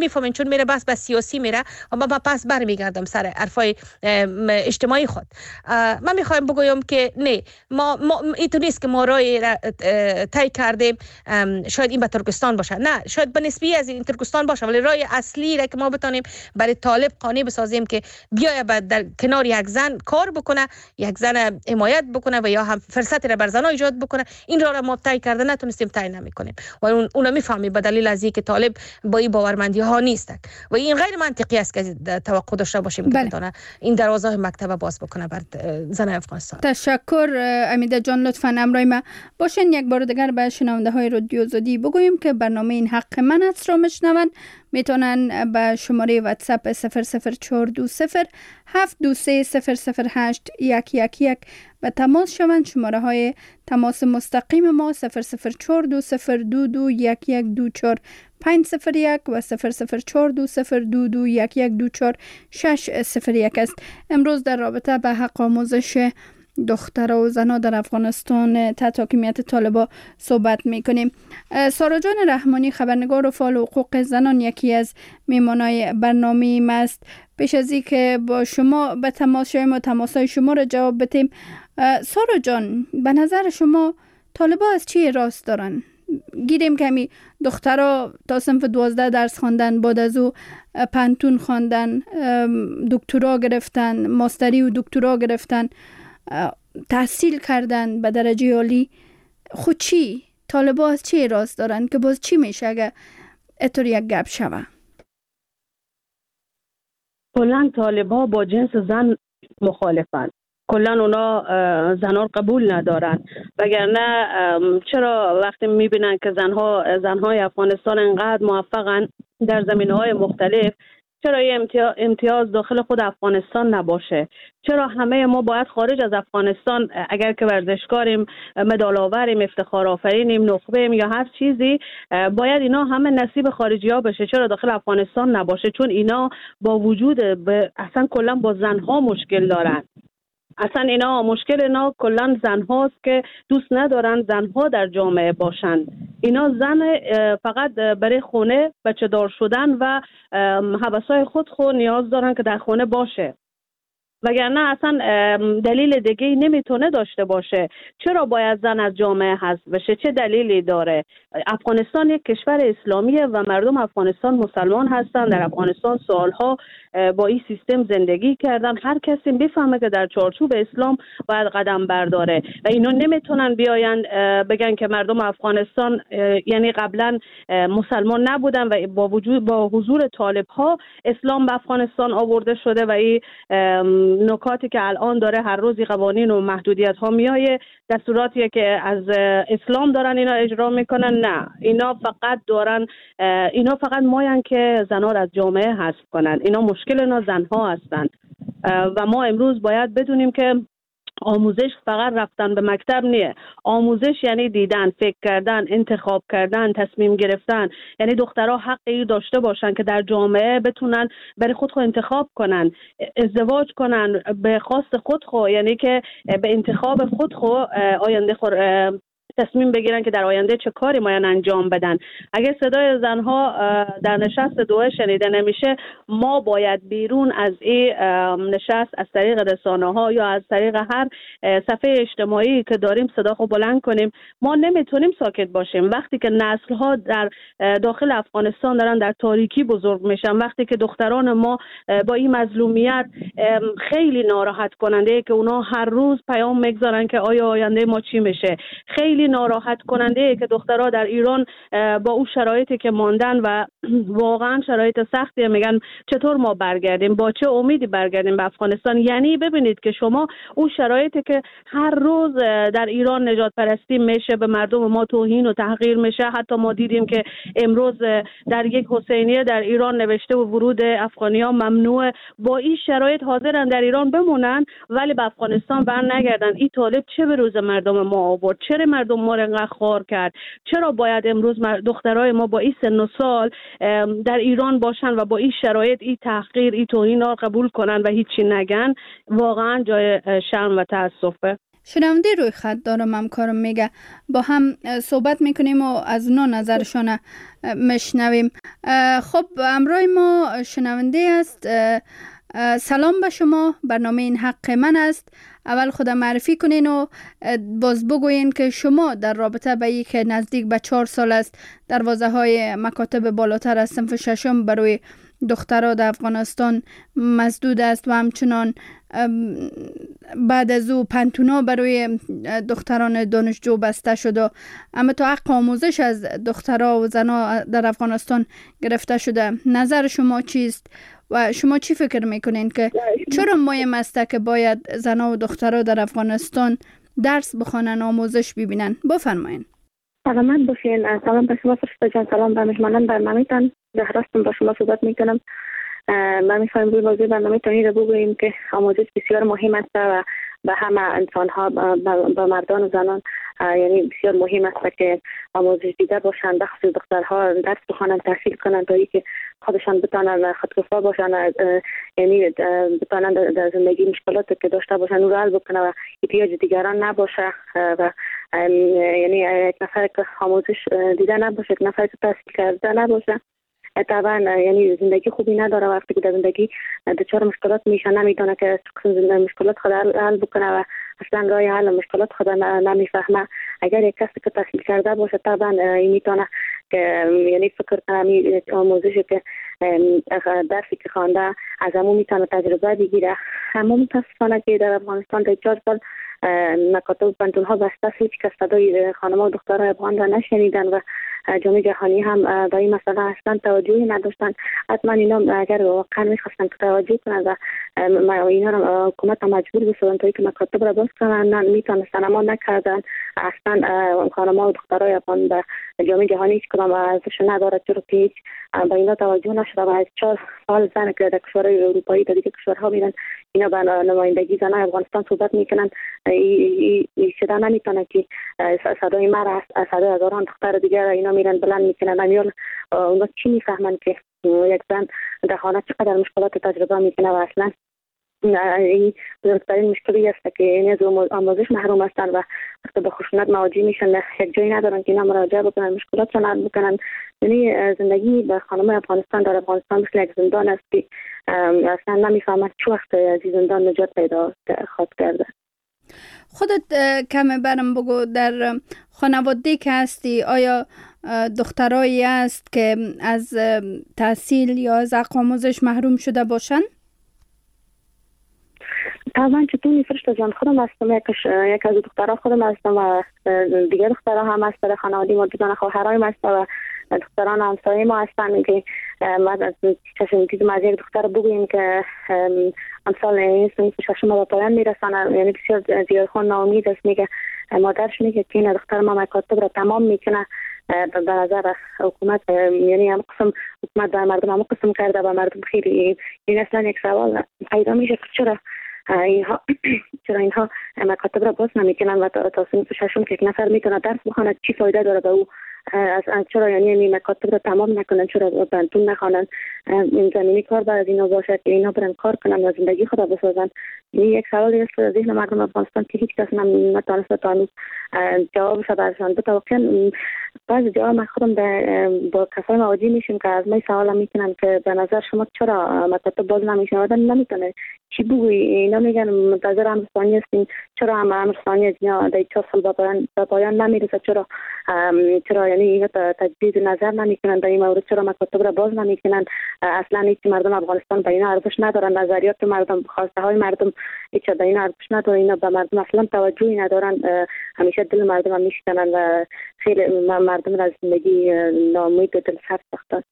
میفهمین چون میره بس بس سیاسی میره و من پس برمیگردم سر حرفای اجتماعی خود. من میخوایم بگویم که نه، ما, ما اینطور نیست که ما رای طی کردیم شاید این به ترکستان باشه، نه شاید به نسبی از این ترکستان باشه، ولی رای اصلی را که ما بتونیم برای طالب قانع بسازیم که بیاید در کنار یک زن کار بکنه، یک زن حمایت بکنه و یا هم فرصت را بر زنها ایجاد بکنه، این را, را ما طی کرده نتونستیم طی نمیکنیم و اون اون میفهمی به دلیل از اینکه طالب با این باورمندی ها نیست و این غیر منطقی است که توقع داشته باشیم که بتونه این دروازه مکتب باز بکنه بر زن افغانستان. تشکر امیده جان، لطفاً همراه ما باشین. یک بار دیگر به شنونده های رادیو آزادی بگوییم که برنامه این حق من است را میشنون، میتونن به شماره واتساپ صفر صفر چهار دو صفر هفت دو سه صفر صفر هشت یک یک یک و تماس شوند. شماره های تماس مستقیم ما صفر صفر چهار دو صفر دو دو یک یک دو چهار پنج صفر یک و صفر صفر چهار دو صفر دو دو یک یک دو چهار شش صفر یک است. امروز در رابطه به حق آموزش دختر و زنها در افغانستان تحت حاکمیت طالبان صحبت میکنیم. سارا جان رحمانی، خبرنگار و فعال حقوق زنان، یکی از میمانای برنامه است. پیش از این که با شما به تماس شویم و تماسای شما را جواب بدیم، سارا جان به نظر شما طالبان از چی راست دارن؟ گیریم که همی دخترها تا صنف دوازده درس خواندن، بعد از او پانتون خواندن، دکترا گرفتن، ماستری و دکترا گرفتن، تحصیل کردن به درجه عالی. خود چی؟ طالبان از چی راست دارن که باز چی میشه اگه اتور یک گپ شوه؟ کلن طالبان با جنس زن مخالفن، کلن اونا زنها قبول ندارن، وگرنه چرا وقتی میبینن که زنها زنهای افغانستان انقدر موفقن در زمینه‌های مختلف، چرا یه امتیاز داخل خود افغانستان نباشه؟ چرا همه ما باید خارج از افغانستان اگر که ورزشکاریم، مدال آوریم، افتخار آفرینیم، نخبه‌ایم یا هر چیزی، باید اینا همه نصیب خارجی ها بشه؟ چرا داخل افغانستان نباشه؟ چون اینا با وجود اصلا کلا با زنها مشکل دارن. اصلا اینا مشکل اینا کلا زنهاست که دوست ندارن زنها در جامعه باشن. اینا زن فقط برای خونه بچه دار شدن و هوسای خود خود نیاز دارن که در خونه باشه، وگرنه اصلا دلیل دیگه نمیتونه داشته باشه. چرا باید زن از جامعه حذف بشه؟ چه دلیلی داره؟ افغانستان یک کشور اسلامیه و مردم افغانستان مسلمان هستن. در افغانستان سالها با این سیستم زندگی کردن. هر کسی بفهمه که در چارچوب اسلام باید قدم برداره و اینا نمیتونن بیاین بگن که مردم افغانستان یعنی قبلا مسلمان نبودن و با وجود با حضور طالب ها اسلام به افغانستان آورده شده و این نکاتی که الان داره هر روزی قوانین و محدودیت ها میایه دستوراتی که از اسلام دارن اینا اجرا میکنن. نه، اینا فقط دارن اینا فقط ماین که زنها از جامعه حذف کنن. اینا مشکل اینا زنها هستن و ما امروز باید بدونیم که آموزش فقط رفتن به مکتب نیه. آموزش یعنی دیدن، فکر کردن، انتخاب کردن، تصمیم گرفتن. یعنی دخترها حقی داشته باشن که در جامعه بتونن برای خود خود انتخاب کنن، ازدواج کنن به خواست خود خود، یعنی که به انتخاب خود خود آینده خود تصمیم بگیرن که در آینده چه کاری باید انجام بدن. اگه صدای زنها در نشست دوحه شنیده نمیشه، ما باید بیرون از این نشست از طریق رسانه ها یا از طریق هر صفحه اجتماعی که داریم صدا خو بلند کنیم. ما نمیتونیم ساکت باشیم وقتی که نسل ها در داخل افغانستان دارن در تاریکی بزرگ میشن، وقتی که دختران ما با این مظلومیت خیلی ناراحت کننده که اونا هر روز پیام میگذارن که آیا آینده ما چی میشه. خیلی ناراحت کننده که دخترها در ایران با اون شرایطی که ماندن و واقعا شرایط سختی، میگن چطور ما برگردیم، با چه امیدی برگردیم به افغانستان. یعنی ببینید که شما اون شرایطی که هر روز در ایران نجات پرستی میشه، به مردم ما توهین و تحقیر میشه. حتی ما دیدیم که امروز در یک حسینیه در ایران نوشته و ورود افغانی‌ها ممنوع. با این شرایط حاضرن در ایران بمونن ولی به افغانستان بر نگردن. این طالب چه به روز مردم ما آورد؟ چرا مردم ما رو انقدر خوار کرد؟ چرا باید امروز دخترای ما با این سن و سال در ایران باشن و با این شرایط این تحقیر، این توهین ها قبول کنن و هیچی نگن؟ واقعا جای شرم و تاسفه. شنونده روی خط دارم، همکارم میگه با هم صحبت میکنیم و از اونا نظرشان میشنویم. خب همراه ما شنونده است. سلام به شما، برنامه این حق من است. اول خودم معرفی کنین و باز بگوین که شما در رابطه به یک نزدیک به چهار سال است دروازه های مکاتب بالاتر از صنف ششم برای دخترها در افغانستان مسدود است و همچنان بعد از او پنتونا برای دختران دانشجو بسته شده، اما تا حق آموزش از دخترها و زنها در افغانستان گرفته شده. نظر شما چیست و شما چی فکر میکنین که چرا مهم است که باید زنها و دخترها در افغانستان درس بخوانن، آموزش ببینن؟ بفرمایین. سلامت باشین. سلام به شما فرشته جان، سلام به مهمانان برنامه‌تان. زهراستم با شما صحبت میکنم. من میخوایم روی موضوع برنامه تانی رو بگوییم که آموزش بسیار مهم است و به همه انسان ها، به مردان و زنان یعنی بسیار مهم است که آموزش دیده باشند، به خصوص دخترها درس بخوانند، تحصیل کنند تا اینکه خودشان بتوانند خودکفا باشند، یعنی بتوانند در زندگی مشکلاتی که داشته باشند رو حل بکنند و احتیاج دیگران نباشه و یعنی یک نفر که آموزش دیده نباشه، یک نفر که تحصیل کرده نباشه، طبعا یعنی زندگی خوبی نداره. وقتی که در زندگی دچار مشکلات میشه، نمیتونه که مشکلات خود حل بکنه و اصلا راه حل مشکلات خود نمیفهمه. اگر یک کسی که تحصیل کرده باشه طبعا میتونه که یعنی فکر کنه آموزشی که درسی که خوانده از همون میتونه تجربه بگیره. اما متاسفانه که در افغانستان در چهار سال مکاتب و پنتون ها بسته است، هیچ کس صدای خانم‌ها و دخترای افغان را نشنیدن و جامعه جهانی هم به این مسئله اصلا توجهی نداشتن. حتما اینا اگر واقعا میخواستن که توجه کنند و اینا را حکومت مجبور بسازن تا اینکه مکاتب را باز کنن، میتونستن اما نکردن. اصلا خانم‌ها و دخترای افغان به جامعه جهانی هیچ کدام ارزش نداره، چرا که هیچ به اینا توجه نشده و از چهار سال زن که در کشورهای اروپایی در دیگه کشورها میرن، اینا به نمایندگی زنان افغانستان صحبت میکنن. این شده نمیتونه که صدای مرا از صدای هزاران دختر دیگر اینا میرن بلند میکنن. امیال اونا چی میفهمن که یک زن در خانه چقدر مشکلات تجربه میکنه و اصلا این بزرگترین مشکلی است که این از آموزش محروم هستن و وقتی به خشونت مواجه میشن یک جایی ندارن که اینا مراجعه بکنن، مشکلاتشون حل بکنن. یعنی زندگی به خانم افغانستان در افغانستان مثل یک زندان است که اصلا نمیفهمن چه وقت از این زندان نجات پیدا خواهد کرده. خودت کم برم بگو، در خانواده که هستی آیا دخترایی است که از تحصیل یا از حق آموزش محروم شده باشن؟ طبعا چطوری فرشته جان، خودم هستم یکش یک از دخترها خودم هستم و دیگر دخترها هم هست در خانواده ما، دوزن خواهرای هست و دختران همسایه ما هستن که ما از چشم دیدم از یک دختر بگوییم که امسال این سنف ششم به پایان میرسن، یعنی بسیار زیادخون ناامید است. میگه مادرش میگه که این دختر ما مکاتب را تمام میکنه. به نظر حکومت یعنی هم قسم حکومت به مردم هم قسم کرده به مردم خیلی. این اصلا یک سوال پیدا میشه که چرا اینها چرا اینها مکاتب را باز نمیکنن و تا سنف ششم که یک نفر میتونه درس بخونه چی فایده داره به او؟ از چرا یعنی مکاتب را تمام نکنن، چرا پنتون نخوانن؟ این زمینی کار باید اینا باشه که اینا برن کار کنن و زندگی خود بسازن. این یک سوالی است که ذهن مردم افغانستان که هیچ کس نتونسته تا هنوز جوابش برشان بده. واقعا بعضی جاها من خودم با کسای مواجه میشیم که از من سوال میکنن که به نظر شما چرا مکاتب باز نمیشن؟ آدم نمیتونه چی بگوی. اینا میگن منتظر امر ثانی هستیم، چرا هم امر ثانی از اینا در چهار سال به پایان به پایان نمیرسه؟ چرا چرا یعنی اینا تجدید نظر نمیکنن در این مورد؟ چرا مکاتب را باز نمیکنن؟ اصلا هیچ مردم افغانستان به اینا ارزش ندارن، نظریات مردم، خواسته های مردم هیچ به اینا ارزش نداره. اینا به مردم اصلا توجهی ندارن، همیشه دل مردم هم میشکنن و خیلی مردم را از زندگی ناامید و دلسرد ساختن.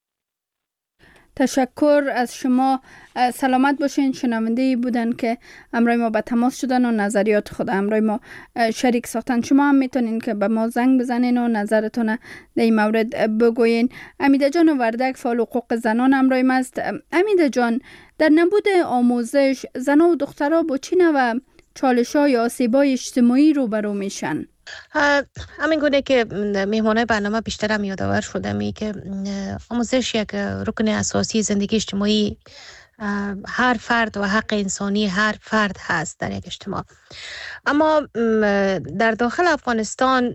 تشکر از شما. سلامت باشین. شنونده بودن که همراه ما به تماس شدن و نظریات خود همراه ما شریک ساختن. شما هم میتونین که به ما زنگ بزنین و نظرتون در این مورد بگوین. امیده جان وردک، فعال حقوق زنان همراه ما است. امیده جان، در نبود آموزش زن و دخترها با چی نوع چالش‌ها یا آسیب‌های اجتماعی روبرو میشن؟ همین گونه که مهمانای برنامه بیشتر هم یادآور شده می که آموزش یک رکن اساسی زندگی اجتماعی هر فرد و حق انسانی هر فرد هست در یک اجتماع. اما در داخل افغانستان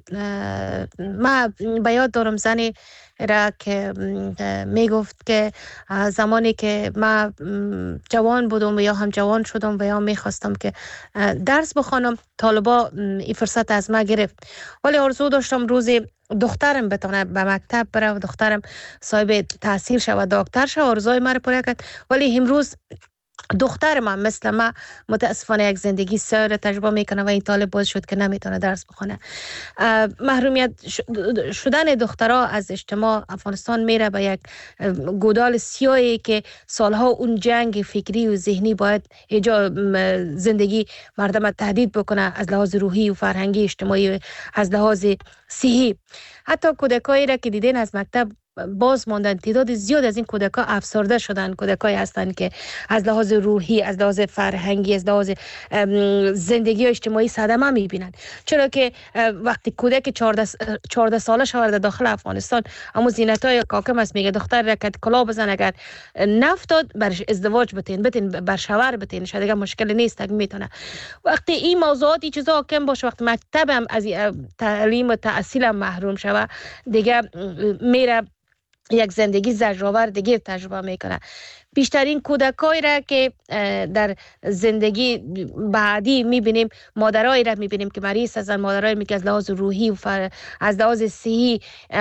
ما به یاد دارم زنی را که می گفت که زمانی که ما جوان بودم و یا هم جوان شدم و یا می خواستم که درس بخوانم، طالبا این فرصت از ما گرفت، ولی آرزو داشتم روزی دخترم بتونه به مکتب بره و دخترم صاحب تحصیل شود، دکتر شود، آرزوی ما رو پوره کرد. ولی امروز دختر من مثل ما متاسفانه یک زندگی سر تجربه میکنه و این طالب باز شد که نمیتونه درس بخونه. محرومیت شدن دخترها از اجتماع افغانستان میره به یک گودال سیاهی که سالها اون جنگ فکری و ذهنی باید ایجا زندگی مردم تهدید بکنه از لحاظ روحی و فرهنگی اجتماعی و از لحاظ صحی. حتی کودکایی را که دیدین از مکتب باز ماندن، تعداد زیاد از این کودکا افسرده شدن، کودکایی هستند که از لحاظ روحی، از لحاظ فرهنگی، از لحاظ زندگی اجتماعی صدمه میبینن. چرا که وقتی کودک چهارده ساله شورده داخل افغانستان، اما زینتای کاکم است میگه دختر را که کلا بزن اگر نفتاد برش ازدواج بتین بتین بر شوهر بتین، شاید دیگه مشکل نیست که میتونه. وقتی این موضوعات این چیزا حاکم باشه، وقتی مکتبم از تعلیم و تحصیل محروم شوه، دیگه میره یک زندگی زجرآور دیگه تجربه میکنه. بیشترین کودکایی را که در زندگی بعدی میبینیم، مادرایی را میبینیم که مریض هستند، مادرایی که از لحاظ روحی و فر... از لحاظ صحی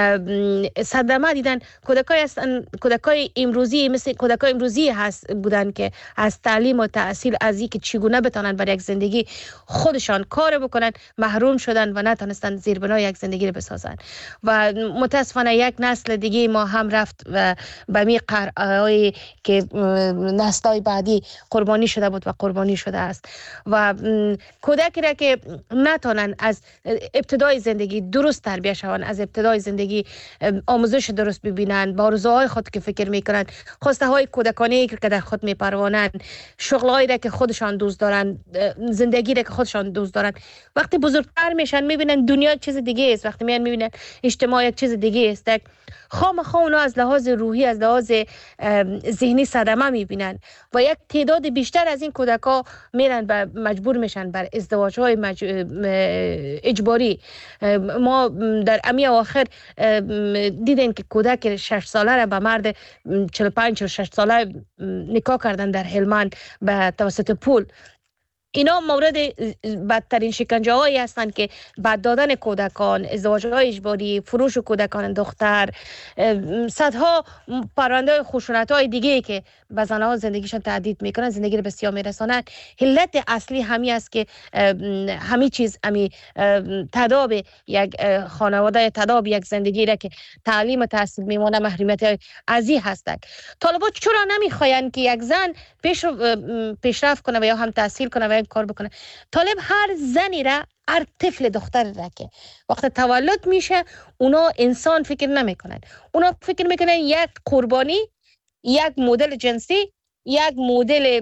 صدمه دیدن. کودکایی هستند، کودکای امروزی مثل کودکای امروزی هست بودن که از تعلیم و تحصیل، از اینکه چگونه بتونن برای یک زندگی خودشان کار بکنن محروم شدن و نتونستن زیربنای یک زندگی رو بسازن. و متاسفانه یک نسل دیگه ما هم رفت و به می قرعه‌ای که نسل‌های بعدی قربانی شده بود و قربانی شده است. و کودکی را که نتونن از ابتدای زندگی درست تربیت شوند، از ابتدای زندگی آموزش درست ببینن، با آرزوهای خود که فکر میکنن، خواسته های کودکانه که در خود میپرونن، شغلایی را که خودشان دوست دارن، زندگی را که خودشان دوست دارن، وقتی بزرگتر میشن میبینن دنیا چیز دیگه است، وقتی میان میبینن اجتماع یک چیز دیگه است، خامخا اونا از لحاظ روحی، از لحاظ ذهنی صدمه میبینن و یک تعداد بیشتر از این کودکا میرن و مجبور میشن بر ازدواج های مج... اجباری. ما در امی آخر دیدیم که کودک شش ساله را به مرد چهل و پنج چهل و شش ساله نکاح کردن در هلمند به توسط پول. اینا مورد بدترین شکنجه هایی هستند که بعد دادن کودکان، ازدواج های اجباری، فروش کودکان دختر، صدها پرونده خشونت های دیگه که به زنها زندگیشان تهدید میکنن، زندگی رو به سیاه میرسانن. علت اصلی همی است که همین چیز همی تداب یک خانواده، تداب یک زندگی را که تعلیم و تحصیل میمونه محرومیت ازی هستند. طالبات چرا نمیخواین که یک زن پیش پیشرفت کنه و یا هم تحصیل کنه و کار بکنه؟ طالب هر زنی را، هر طفل دختر را که وقت تولد میشه اونا انسان فکر نمیکنن، اونا فکر میکنن یک قربانی، یک مدل جنسی، یک مدل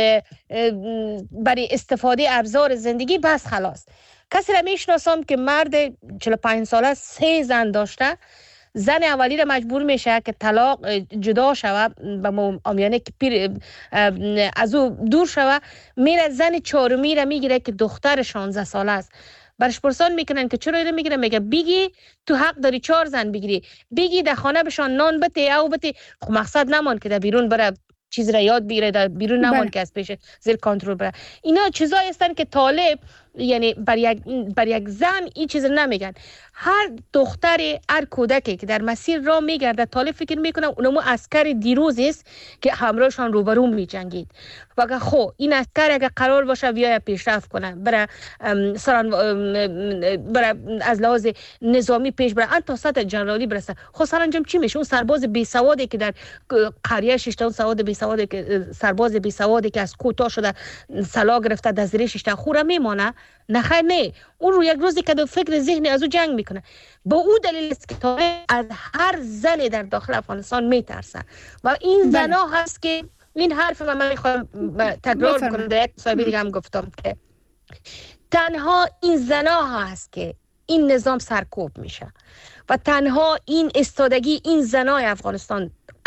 برای استفاده ابزار زندگی، بس خلاص. کسی را میشناسم که مرد چهل و پنج ساله سه زن داشته، زن اولی را مجبور میشه که طلاق جدا شوه، به آمیانه که پیر از او دور شوه، میره زن چهارمی را میگیره که دختر شانزده ساله است. برش پرسان میکنن که چرا اینو میگیره؟ میگه بگی تو حق داری چهار زن بگیری، بگی در خانه بشان نان بتی او بتی. خب مقصد نمان که در بیرون بره چیز را یاد بگیره، در بیرون نمان که از پیش زیر کنترل بره. اینا چیزایی هستن که طالب یعنی بر یک بر یک زن این چیز نمیگن. هر دختری، هر کودکی که در مسیر راه میگرده، طالب فکر میکنه اونمو عسکر دیروز است که همراهشان روبرو میجنگید. و خب این عسکر اگه قرار باشه بیاید پیشرفت کنه، برای سران برای از لحاظ نظامی پیش بره، ان تا سطح جنرالی برسه، خب سرانجام چی میشه؟ اون سرباز بی سوادی که در قریه ششتون سواد بی سوادی که سرباز بی سوادی که از کوتا شده سلا گرفته در زیر ششتون خوره میمونه؟ نه خیر، نه، اون رو یک روزی که دو فکر ذهنی از او جنگ میکنه. با او دلیل است که طالب از هر زنی در داخل افغانستان میترسه و این زنا هست که این حرف من میخوام تکرار کنم، در یک صاحبی دیگه هم گفتم که تنها این زنا هست که این نظام سرکوب میشه و تنها این استادگی این زنای افغانستان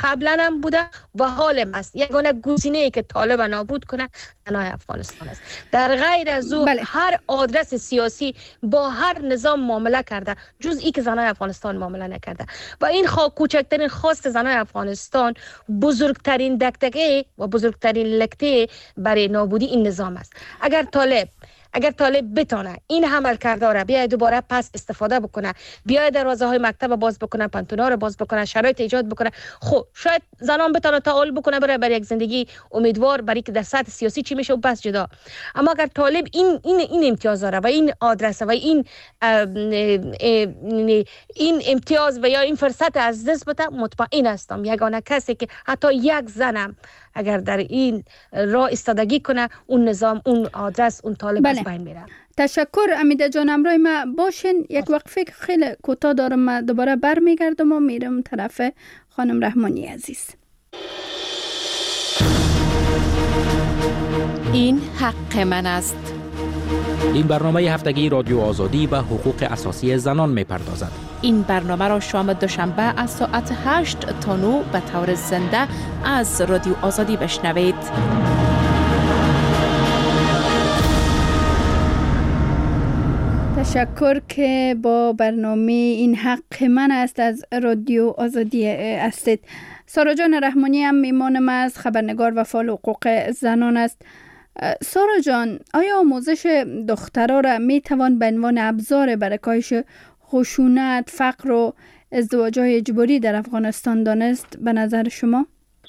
قبلا هم بوده و حال هم است. یگانه گزینه‌ای که طالب نابود کنه زنای افغانستان است. در غیر از او بله. هر آدرس سیاسی با هر نظام معامله کرده جز ای که زنای افغانستان معامله نکرده و این خوا کوچکترین خواست زنای افغانستان بزرگترین دغدغه و بزرگترین لکته برای نابودی این نظام است. اگر طالب اگر طالب بتونه این عمل کرده را بیاید دوباره پس استفاده بکنه، بیاید دروازه های مکتب باز بکنه، پانتونا رو باز بکنه، شرایط ایجاد بکنه، خب شاید زنان بتونه تعال بکنه برای برای یک زندگی امیدوار برای که در سطح سیاسی چی میشه و بس جدا. اما اگر طالب این این این امتیاز داره و این آدرس و این این امتیاز و یا این فرصت از دست بده، مطمئن هستم یگانه کسی که حتی یک زنم اگر در این راه ایستادگی کنه اون نظام، اون آدرس، اون طالب از بین میره. تشکر امیده جان، امروی ما باشین. یک وقفه خیلی کوتاه دارم، ما دوباره برمیگردم و میرم طرف خانم رحمانی عزیز. این حق من است. این برنامه هفتگی رادیو آزادی به حقوق اساسی زنان میپردازد. این برنامه را شام دوشنبه از ساعت هشت تا نه به طور زنده از رادیو آزادی بشنوید. تشکر که با برنامه این حق من است از رادیو آزادی هستید. سارا جان رحمانی هم میمان ما از خبرنگار و فعال حقوق زنان است. سارا جان، آیا آموزش دخترها را می توان به عنوان ابزار برای کاهش خشونت، فقر و ازدواج‌های اجباری در افغانستان دانست به نظر شما؟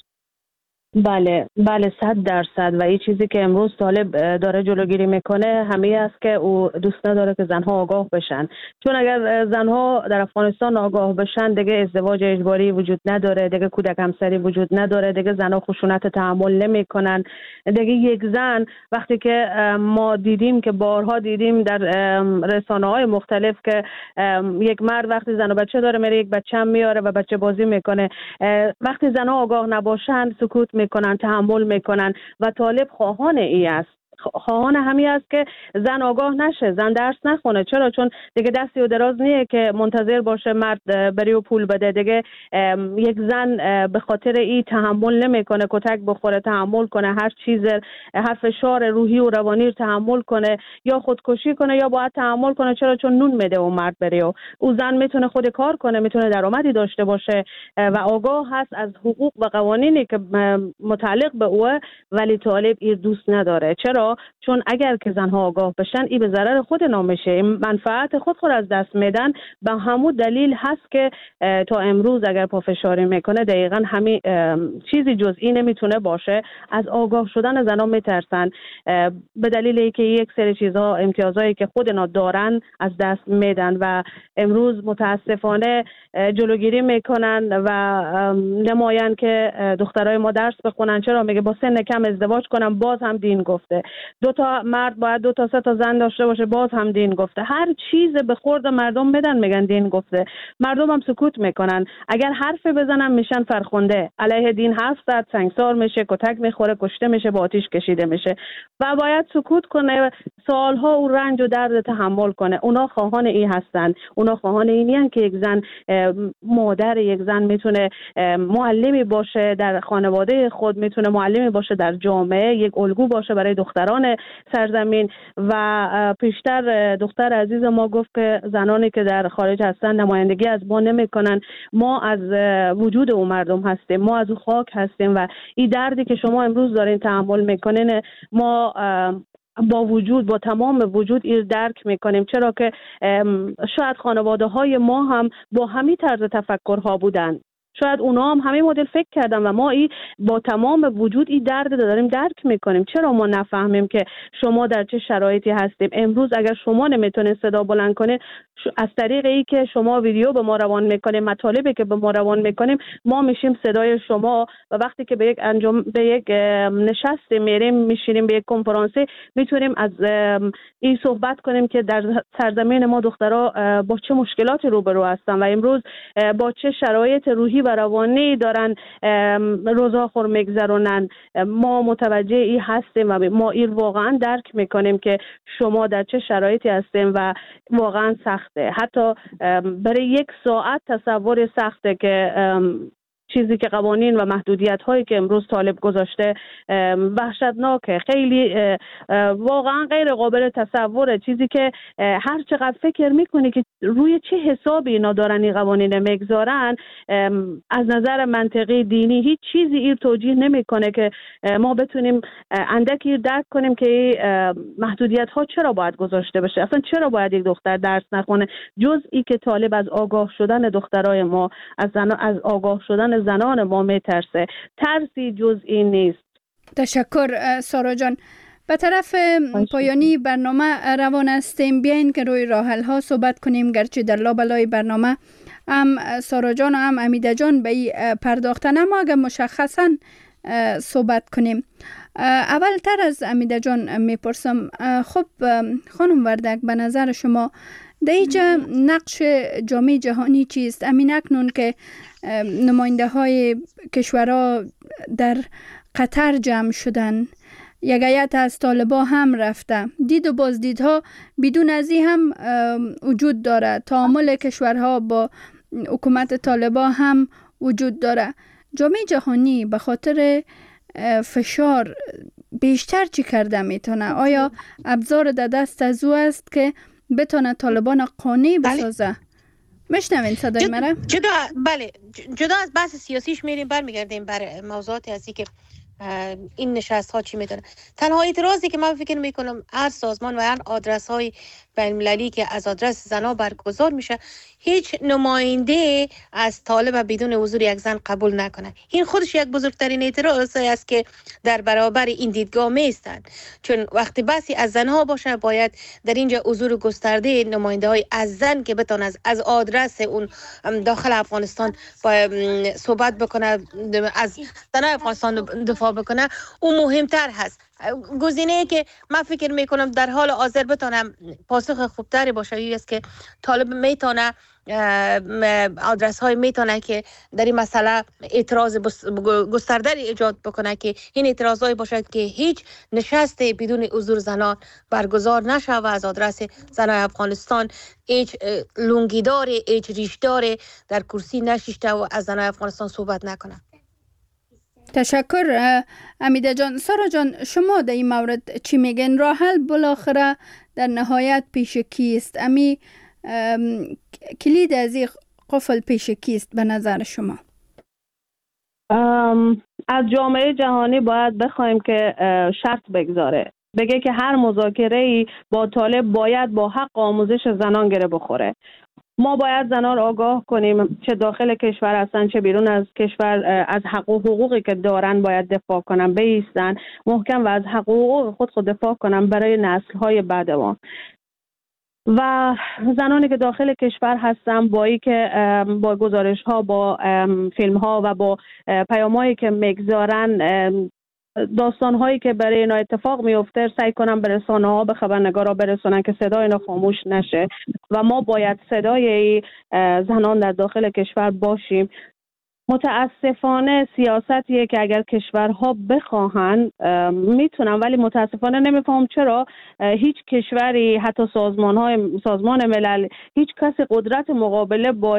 بله بله صد درصد. و این چیزی که امروز طالب داره جلوگیری میکنه همه است که او دوست نداره که زنها آگاه بشن، چون اگر زنها در افغانستان آگاه بشن دیگه ازدواج اجباری وجود نداره، دیگه کودک همسری وجود نداره، دیگه زنها خشونت تحمل نمیکنن. دیگه یک زن وقتی که ما دیدیم که بارها دیدیم در رسانه های مختلف که یک مرد وقتی زن و بچه داره میره یک بچه هم میاره و بچه بازی میکنه، وقتی زنها آگاه نباشن سکوت میکنن، تحمل میکنن و طالب خواهان ای است، خواهان همی است که زن آگاه نشه، زن درس نخونه. چرا؟ چون دیگه دستی و دراز نیه که منتظر باشه مرد بری و پول بده. دیگه یک زن به خاطر ای تحمل نمیکنه، کتک بخوره تحمل کنه، هر چیز، هر فشار روحی و روانی تحمل کنه، یا خودکشی کنه یا باید تحمل کنه. چرا؟ چون نون میده و مرد بره و او زن میتونه خود کار کنه، میتونه درآمدی داشته باشه و آگاه هست از حقوق و قوانینی که متعلق به اوه، ولی طالب ای دوست نداره. چرا؟ چون اگر که زنها آگاه بشن ای به ضرر خود نامشه، منفعت خود خود از دست میدن. به همون دلیل هست که تا امروز اگر پافشاری میکنه دقیقاً همین چیزی جز این نمیتونه باشه. از آگاه شدن زنها میترسن به دلیل اینکه یک سری چیزها، امتیازهایی که خودنا دارن از دست میدن و امروز متاسفانه جلوگیری میکنن و نمایان که دخترای ما درس بخونن. چرا؟ میگه با سن کم ازدواج کنم، باز هم دین گفته. دو تا مرد باید دو تا سه تا زن داشته باشه، باز هم دین گفته. هر چیز به خورد مردم بدن میگن دین گفته، مردم هم سکوت میکنن. اگر حرف بزنن میشن فرخنده، علیه دین حرف زد سنگسار میشه، کتک میخوره، کشته میشه، با آتیش کشیده میشه و باید سکوت کنه، سالها او رنج و درد تحمل کنه. اونا خواهان ای هستن، اونا خواهان اینین که یک زن، مادر یک زن میتونه معلمی باشه در خانواده خود، میتونه معلمی باشه در جامعه، یک الگو باشه برای دختران سرزمین. و پیشتر دختر عزیز ما گفت که زنانی که در خارج هستن نمایندگی از ما نمیکنن. ما از وجود اون مردم هستیم، ما از اون خاک هستیم و این دردی که شما امروز دارین تحمل میکنین ما با وجود، با تمام وجود این درک میکنیم. چرا که شاید خانواده های ما هم با همین طرز تفکرها بودن، شاید اونا هم همین مدل فکر کردن و ما ای با تمام وجود این درد داریم درک میکنیم. چرا ما نفهمیم که شما در چه شرایطی هستیم؟ امروز اگر شما نمیتونید صدا بلند کنید، از طریق ای که شما ویدیو به ما روان میکنیم، مطالبی که به ما روان میکنیم، ما میشیم صدای شما و وقتی که به یک انجام، به یک نشست میریم، میشینیم به یک کنفرانسی، میتونیم از این صحبت کنیم که در سرزمین ما دخترها با چه مشکلاتی روبرو هستن و امروز با چه شرایط روحی و روانی دارن روزاخور میگذرونن. ما متوجه ای هستیم و ما این واقعا درک میکنیم که شما در چه شرایطی هستیم و واقعا سخته. حتی برای یک ساعت تصور سخته که چیزی که قوانین و محدودیت هایی که امروز طالب گذاشته وحشتناکه، خیلی واقعا غیر قابل تصوره. چیزی که هر چقدر فکر میکنی که روی چه حسابی اینا دارن این قوانین میگذارن، از نظر منطقی دینی هیچ چیزی این توجیه نمیکنه که ما بتونیم اندکی درک کنیم که محدودیت ها چرا باید گذاشته بشه. اصلا چرا باید یک دختر درس نخونه؟ جز ای که طالب از آگاه شدن دخترای ما، از زن... از آگاه شدن زنان ما میترسه. ترسی جز این نیست. تشکر سارا جان. به طرف پایانی برنامه روان هستیم. بیاین که روی راحل ها صحبت کنیم، گرچه در لابلای برنامه هم سارا جان و هم امیده جان به این پرداختن، اما اگر مشخصا صحبت کنیم. اول تر از امیده جان میپرسم، خب خانم وردک، به نظر شما در اینجا نقش جامعه جهانی چیست؟ امین اکنون که نماینده های کشورها در قطر جمع شدن، یک هیئت از طالبا هم رفته، دید و بازدیدها بدون از این هم وجود داره، تعامل کشورها با حکومت طالبا هم وجود داره. جامعه جهانی به خاطر فشار بیشتر چی کرده میتونه؟ آیا ابزار در دست از او است که بتونه طالبان قانع بسازه؟ میشنوین صدای مرا؟ جدا بله، جدا از بحث سیاسیش میریم برمیگردیم بر موضوعات هستی که این نشست ها چی میدونه. تنها اعتراضی که من فکر میکنم هر سازمان و هر آدرس های بین المللی که از آدرس زنا برگزار میشه، هیچ نماینده از طالب بدون حضور یک زن قبول نکنه. این خودش یک بزرگترین اعتراض است که در برابر این دیدگاه میستن، چون وقتی بحثی از زنها باشه باید در اینجا حضور گسترده نماینده های از زن که بتون از از آدرس اون داخل افغانستان صحبت بکنه، از زنای افغانستان دفاع بکنه، اون مهمتر هست. گزینه‌ای که من فکر میکنم در حال حاضر بتونم پاسخ خوبتری باشه این است که طالب میتونه آدرس های میتونه که در این مسئله اعتراض گسترده ایجاد بکنه که این اعتراض های باشد که هیچ نشست بدون حضور زنان برگزار نشه و از آدرس زنان افغانستان هیچ لونگیدار، هیچ ریشدار در کرسی نشیشته و از زنان افغانستان صحبت نکنه. تشکر امیده جان. سارا جان، شما در این مورد چی میگن؟ راه حل بالاخره در نهایت پیش کیست؟ امی کلید از این قفل پیش کیست به نظر شما؟ از جامعه جهانی باید بخوایم که شرط بگذاره، بگه که هر مذاکره‌ای با طالب باید با حق آموزش زنان گره بخوره. ما باید زنان آگاه کنیم، چه داخل کشور هستن چه بیرون از کشور، از حق و حقوقی که دارن باید دفاع کنن، بایستن محکم و از حق و حقوق خود خود دفاع کنن برای نسل‌های بعد ما. و زنانی که داخل کشور هستن با ای که با گزارش ها، با فیلم ها و با پیام هایی که میگذارن، داستان هایی که برای اینا اتفاق میفته سعی کنن به رسانه ها، به خبرنگارا برسونن که صدای اینا خاموش نشه و ما باید صدای زنان در داخل کشور باشیم. متاسفانه سیاستیه که اگر کشورها بخواهن میتونن، ولی متاسفانه نمیفهم چرا هیچ کشوری، حتی سازمان های سازمان ملل، هیچ کسی قدرت مقابله با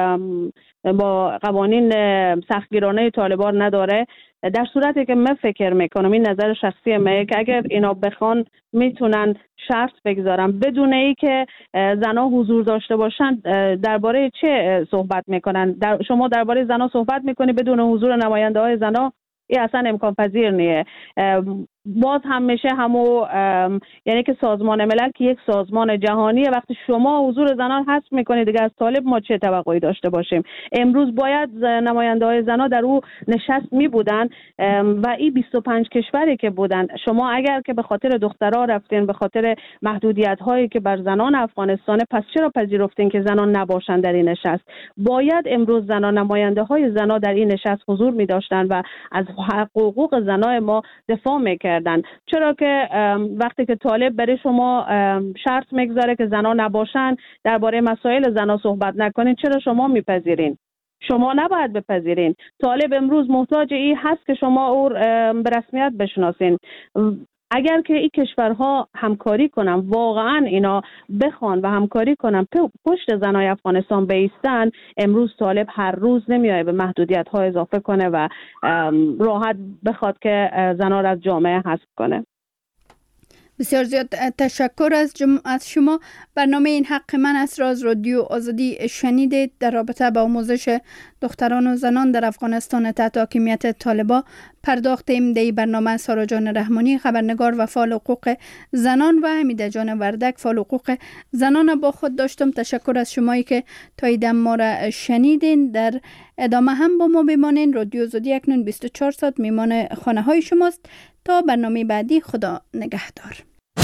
با قوانین سختگیرانه طالبان نداره. در صورتی که من فکر میکنم، این نظر شخصی منه، که اگر اینا بخوان میتونن شرط بگذارن بدون ای که زنها حضور داشته باشن. درباره چه صحبت میکنن؟ در شما درباره زنها صحبت میکنی بدون حضور نماینده های زنها؟ این اصلا امکان پذیر نیه. باز هم میشه همو، یعنی که سازمان ملل که یک سازمان جهانیه، وقتی شما حضور زنان حذف میکنید دیگه از طالب ما چه توقعی داشته باشیم؟ امروز باید نماینده های زنان در او نشست میبودن و این بیست و پنج کشوری که بودن. شما اگر که به خاطر دخترها رفتین، به خاطر محدودیت هایی که بر زنان افغانستان، پس چرا پذیرفتین که زنان نباشن در این نشست؟ باید امروز زنان، نماینده های زنان در این نشست حضور میداشتن و از حقوق زنان ما دفاع میکردن. چرا که وقتی که طالب برای شما شرط میگذاره که زنان نباشن، درباره مسائل زنان صحبت نکنین، چرا شما میپذیرین؟ شما نباید بپذیرین. طالب امروز محتاج این هست که شما او به رسمیت بشناسین. اگر که این کشورها همکاری کنن، واقعا اینا بخوان و همکاری کنن، پشت زنای افغانستان بیستن، امروز طالب هر روز نمیایه به محدودیت ها اضافه کنه و راحت بخواد که زنا را از جامعه حذف کنه. بسیار زیاد تشکر از, جم... از شما. برنامه این حق من است راز رادیو آزادی شنیدید. در رابطه با آموزش دختران و زنان در افغانستان تحت حاکمیت طالبان پرداختیم. در برنامه سارا جان رحمانی خبرنگار و فعال حقوق زنان و حمیده جان وردک فعال حقوق زنان با خود داشتم. تشکر از شمایی که تا این دم ما را شنیدین. در ادامه هم با ما بمانین. رادیو آزادی اکنون بیست و چهار ساعت میمان خانه های شماست. تا برنامه بعدی، خدا نگهدار.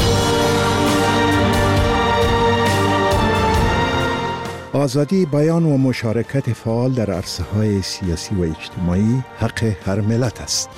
آزادی بیان و مشارکت فعال در عرصه‌های سیاسی و اجتماعی حق هر ملت است.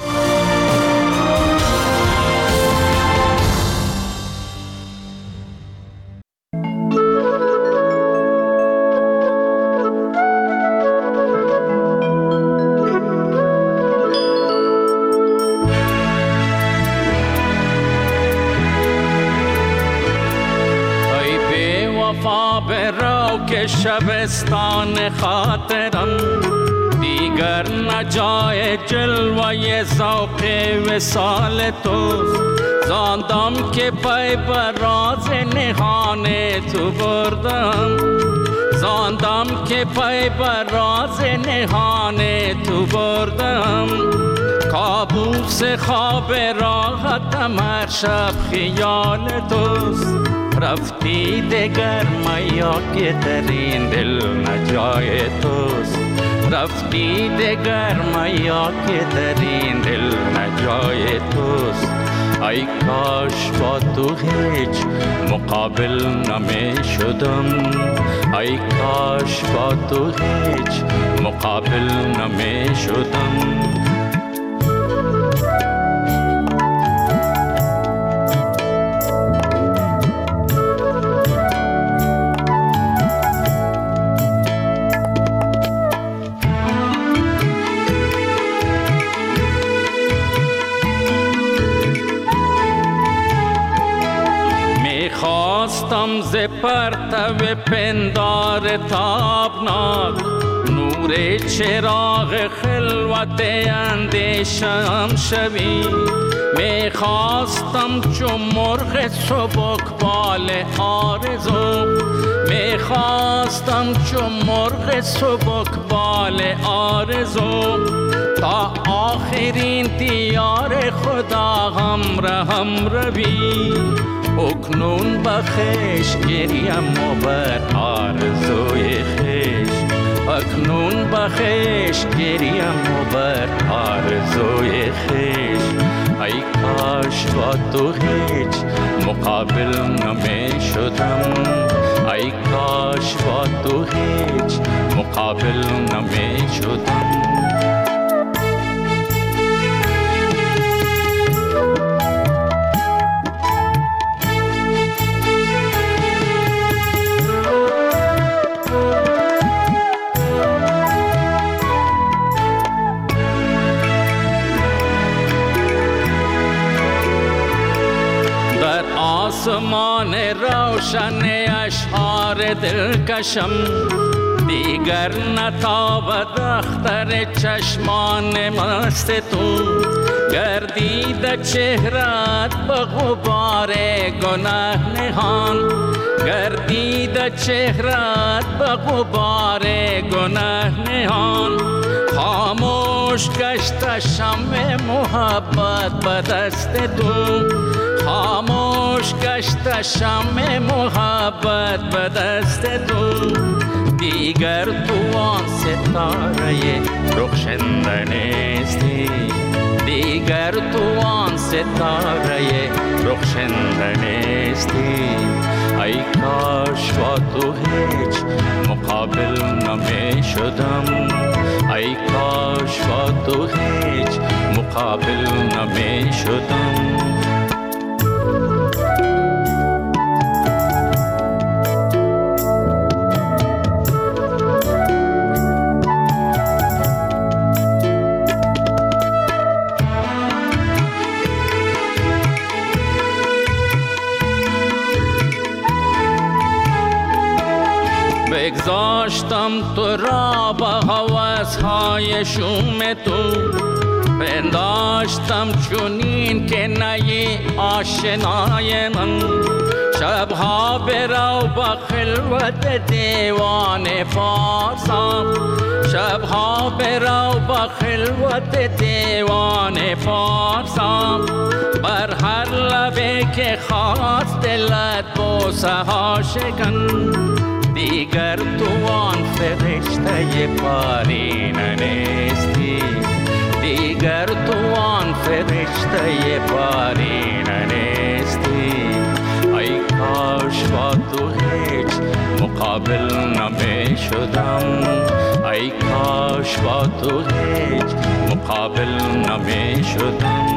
شبستان خاطرم دیگر نجای جلوه ذوق وصال توست. زاندم که پای بر راز نهان تو بردم، زاندم که پای بر راز نهان تو بردم. کابوس خواب راحتم هر شب خیال توست. رفتی دگر میا که در این دل نجای توست. رفتی دگر میا که در این دل نجای توست. ای کاش با تو هیچ مقابل نمی شدم. ای کاش با تو هیچ مقابل نمی شدم. خواستم ز پرتو پندار تابناک نور چراغ خلوت اندیشم شوی. می خواستم چون مرغ سبکبال آرزو، می خواستم چون مرغ سبکبال آرزو. تا آخرین دیار خدا همراهم روی. اکنون بخش گریم و بر آرزوی خیش. اکنون بخش گریم و بر آرزوی خیش. ای کاش با تو هیچ مقابل نمی شدم. ای کاش با تو هیچ مقابل نمی شدم. آسمان روشن اشعار دلکشم دیگر نتابد اختر چشمان مست تو. گردید چهرت به غبار گناه نهان. گردید چهرت به غبار گناه نهان. خاموش گشت شمع محبت به دست تو. خاموش گشت شمع محبت به دست تو. دیگر تو آن ستاره رخشنده نیستی. دیگر تو آن ستاره رخشنده نیستی. ای کاش با تو هیچ مقابل نمی شدم. ای کاش با تو هیچ مقابل نمی شدم. بگذاشتم تو را با هوس‌های شوم تو، پنداشتم چونین که نی آشنای من. شبها برو با خلوت دیوان فارسم، شبها برو با خلوت دیوان فارسم. بر هر لبه که خواست دلت بوسه ها شکن، دیگر تو آن فرشته پارینه نیستی، دیگر تو آن فرشته پارینه نیستی. ای کاش با تو هیچ مقابل نمی شدم، ای کاش با تو هیچ مقابل نمی شدم.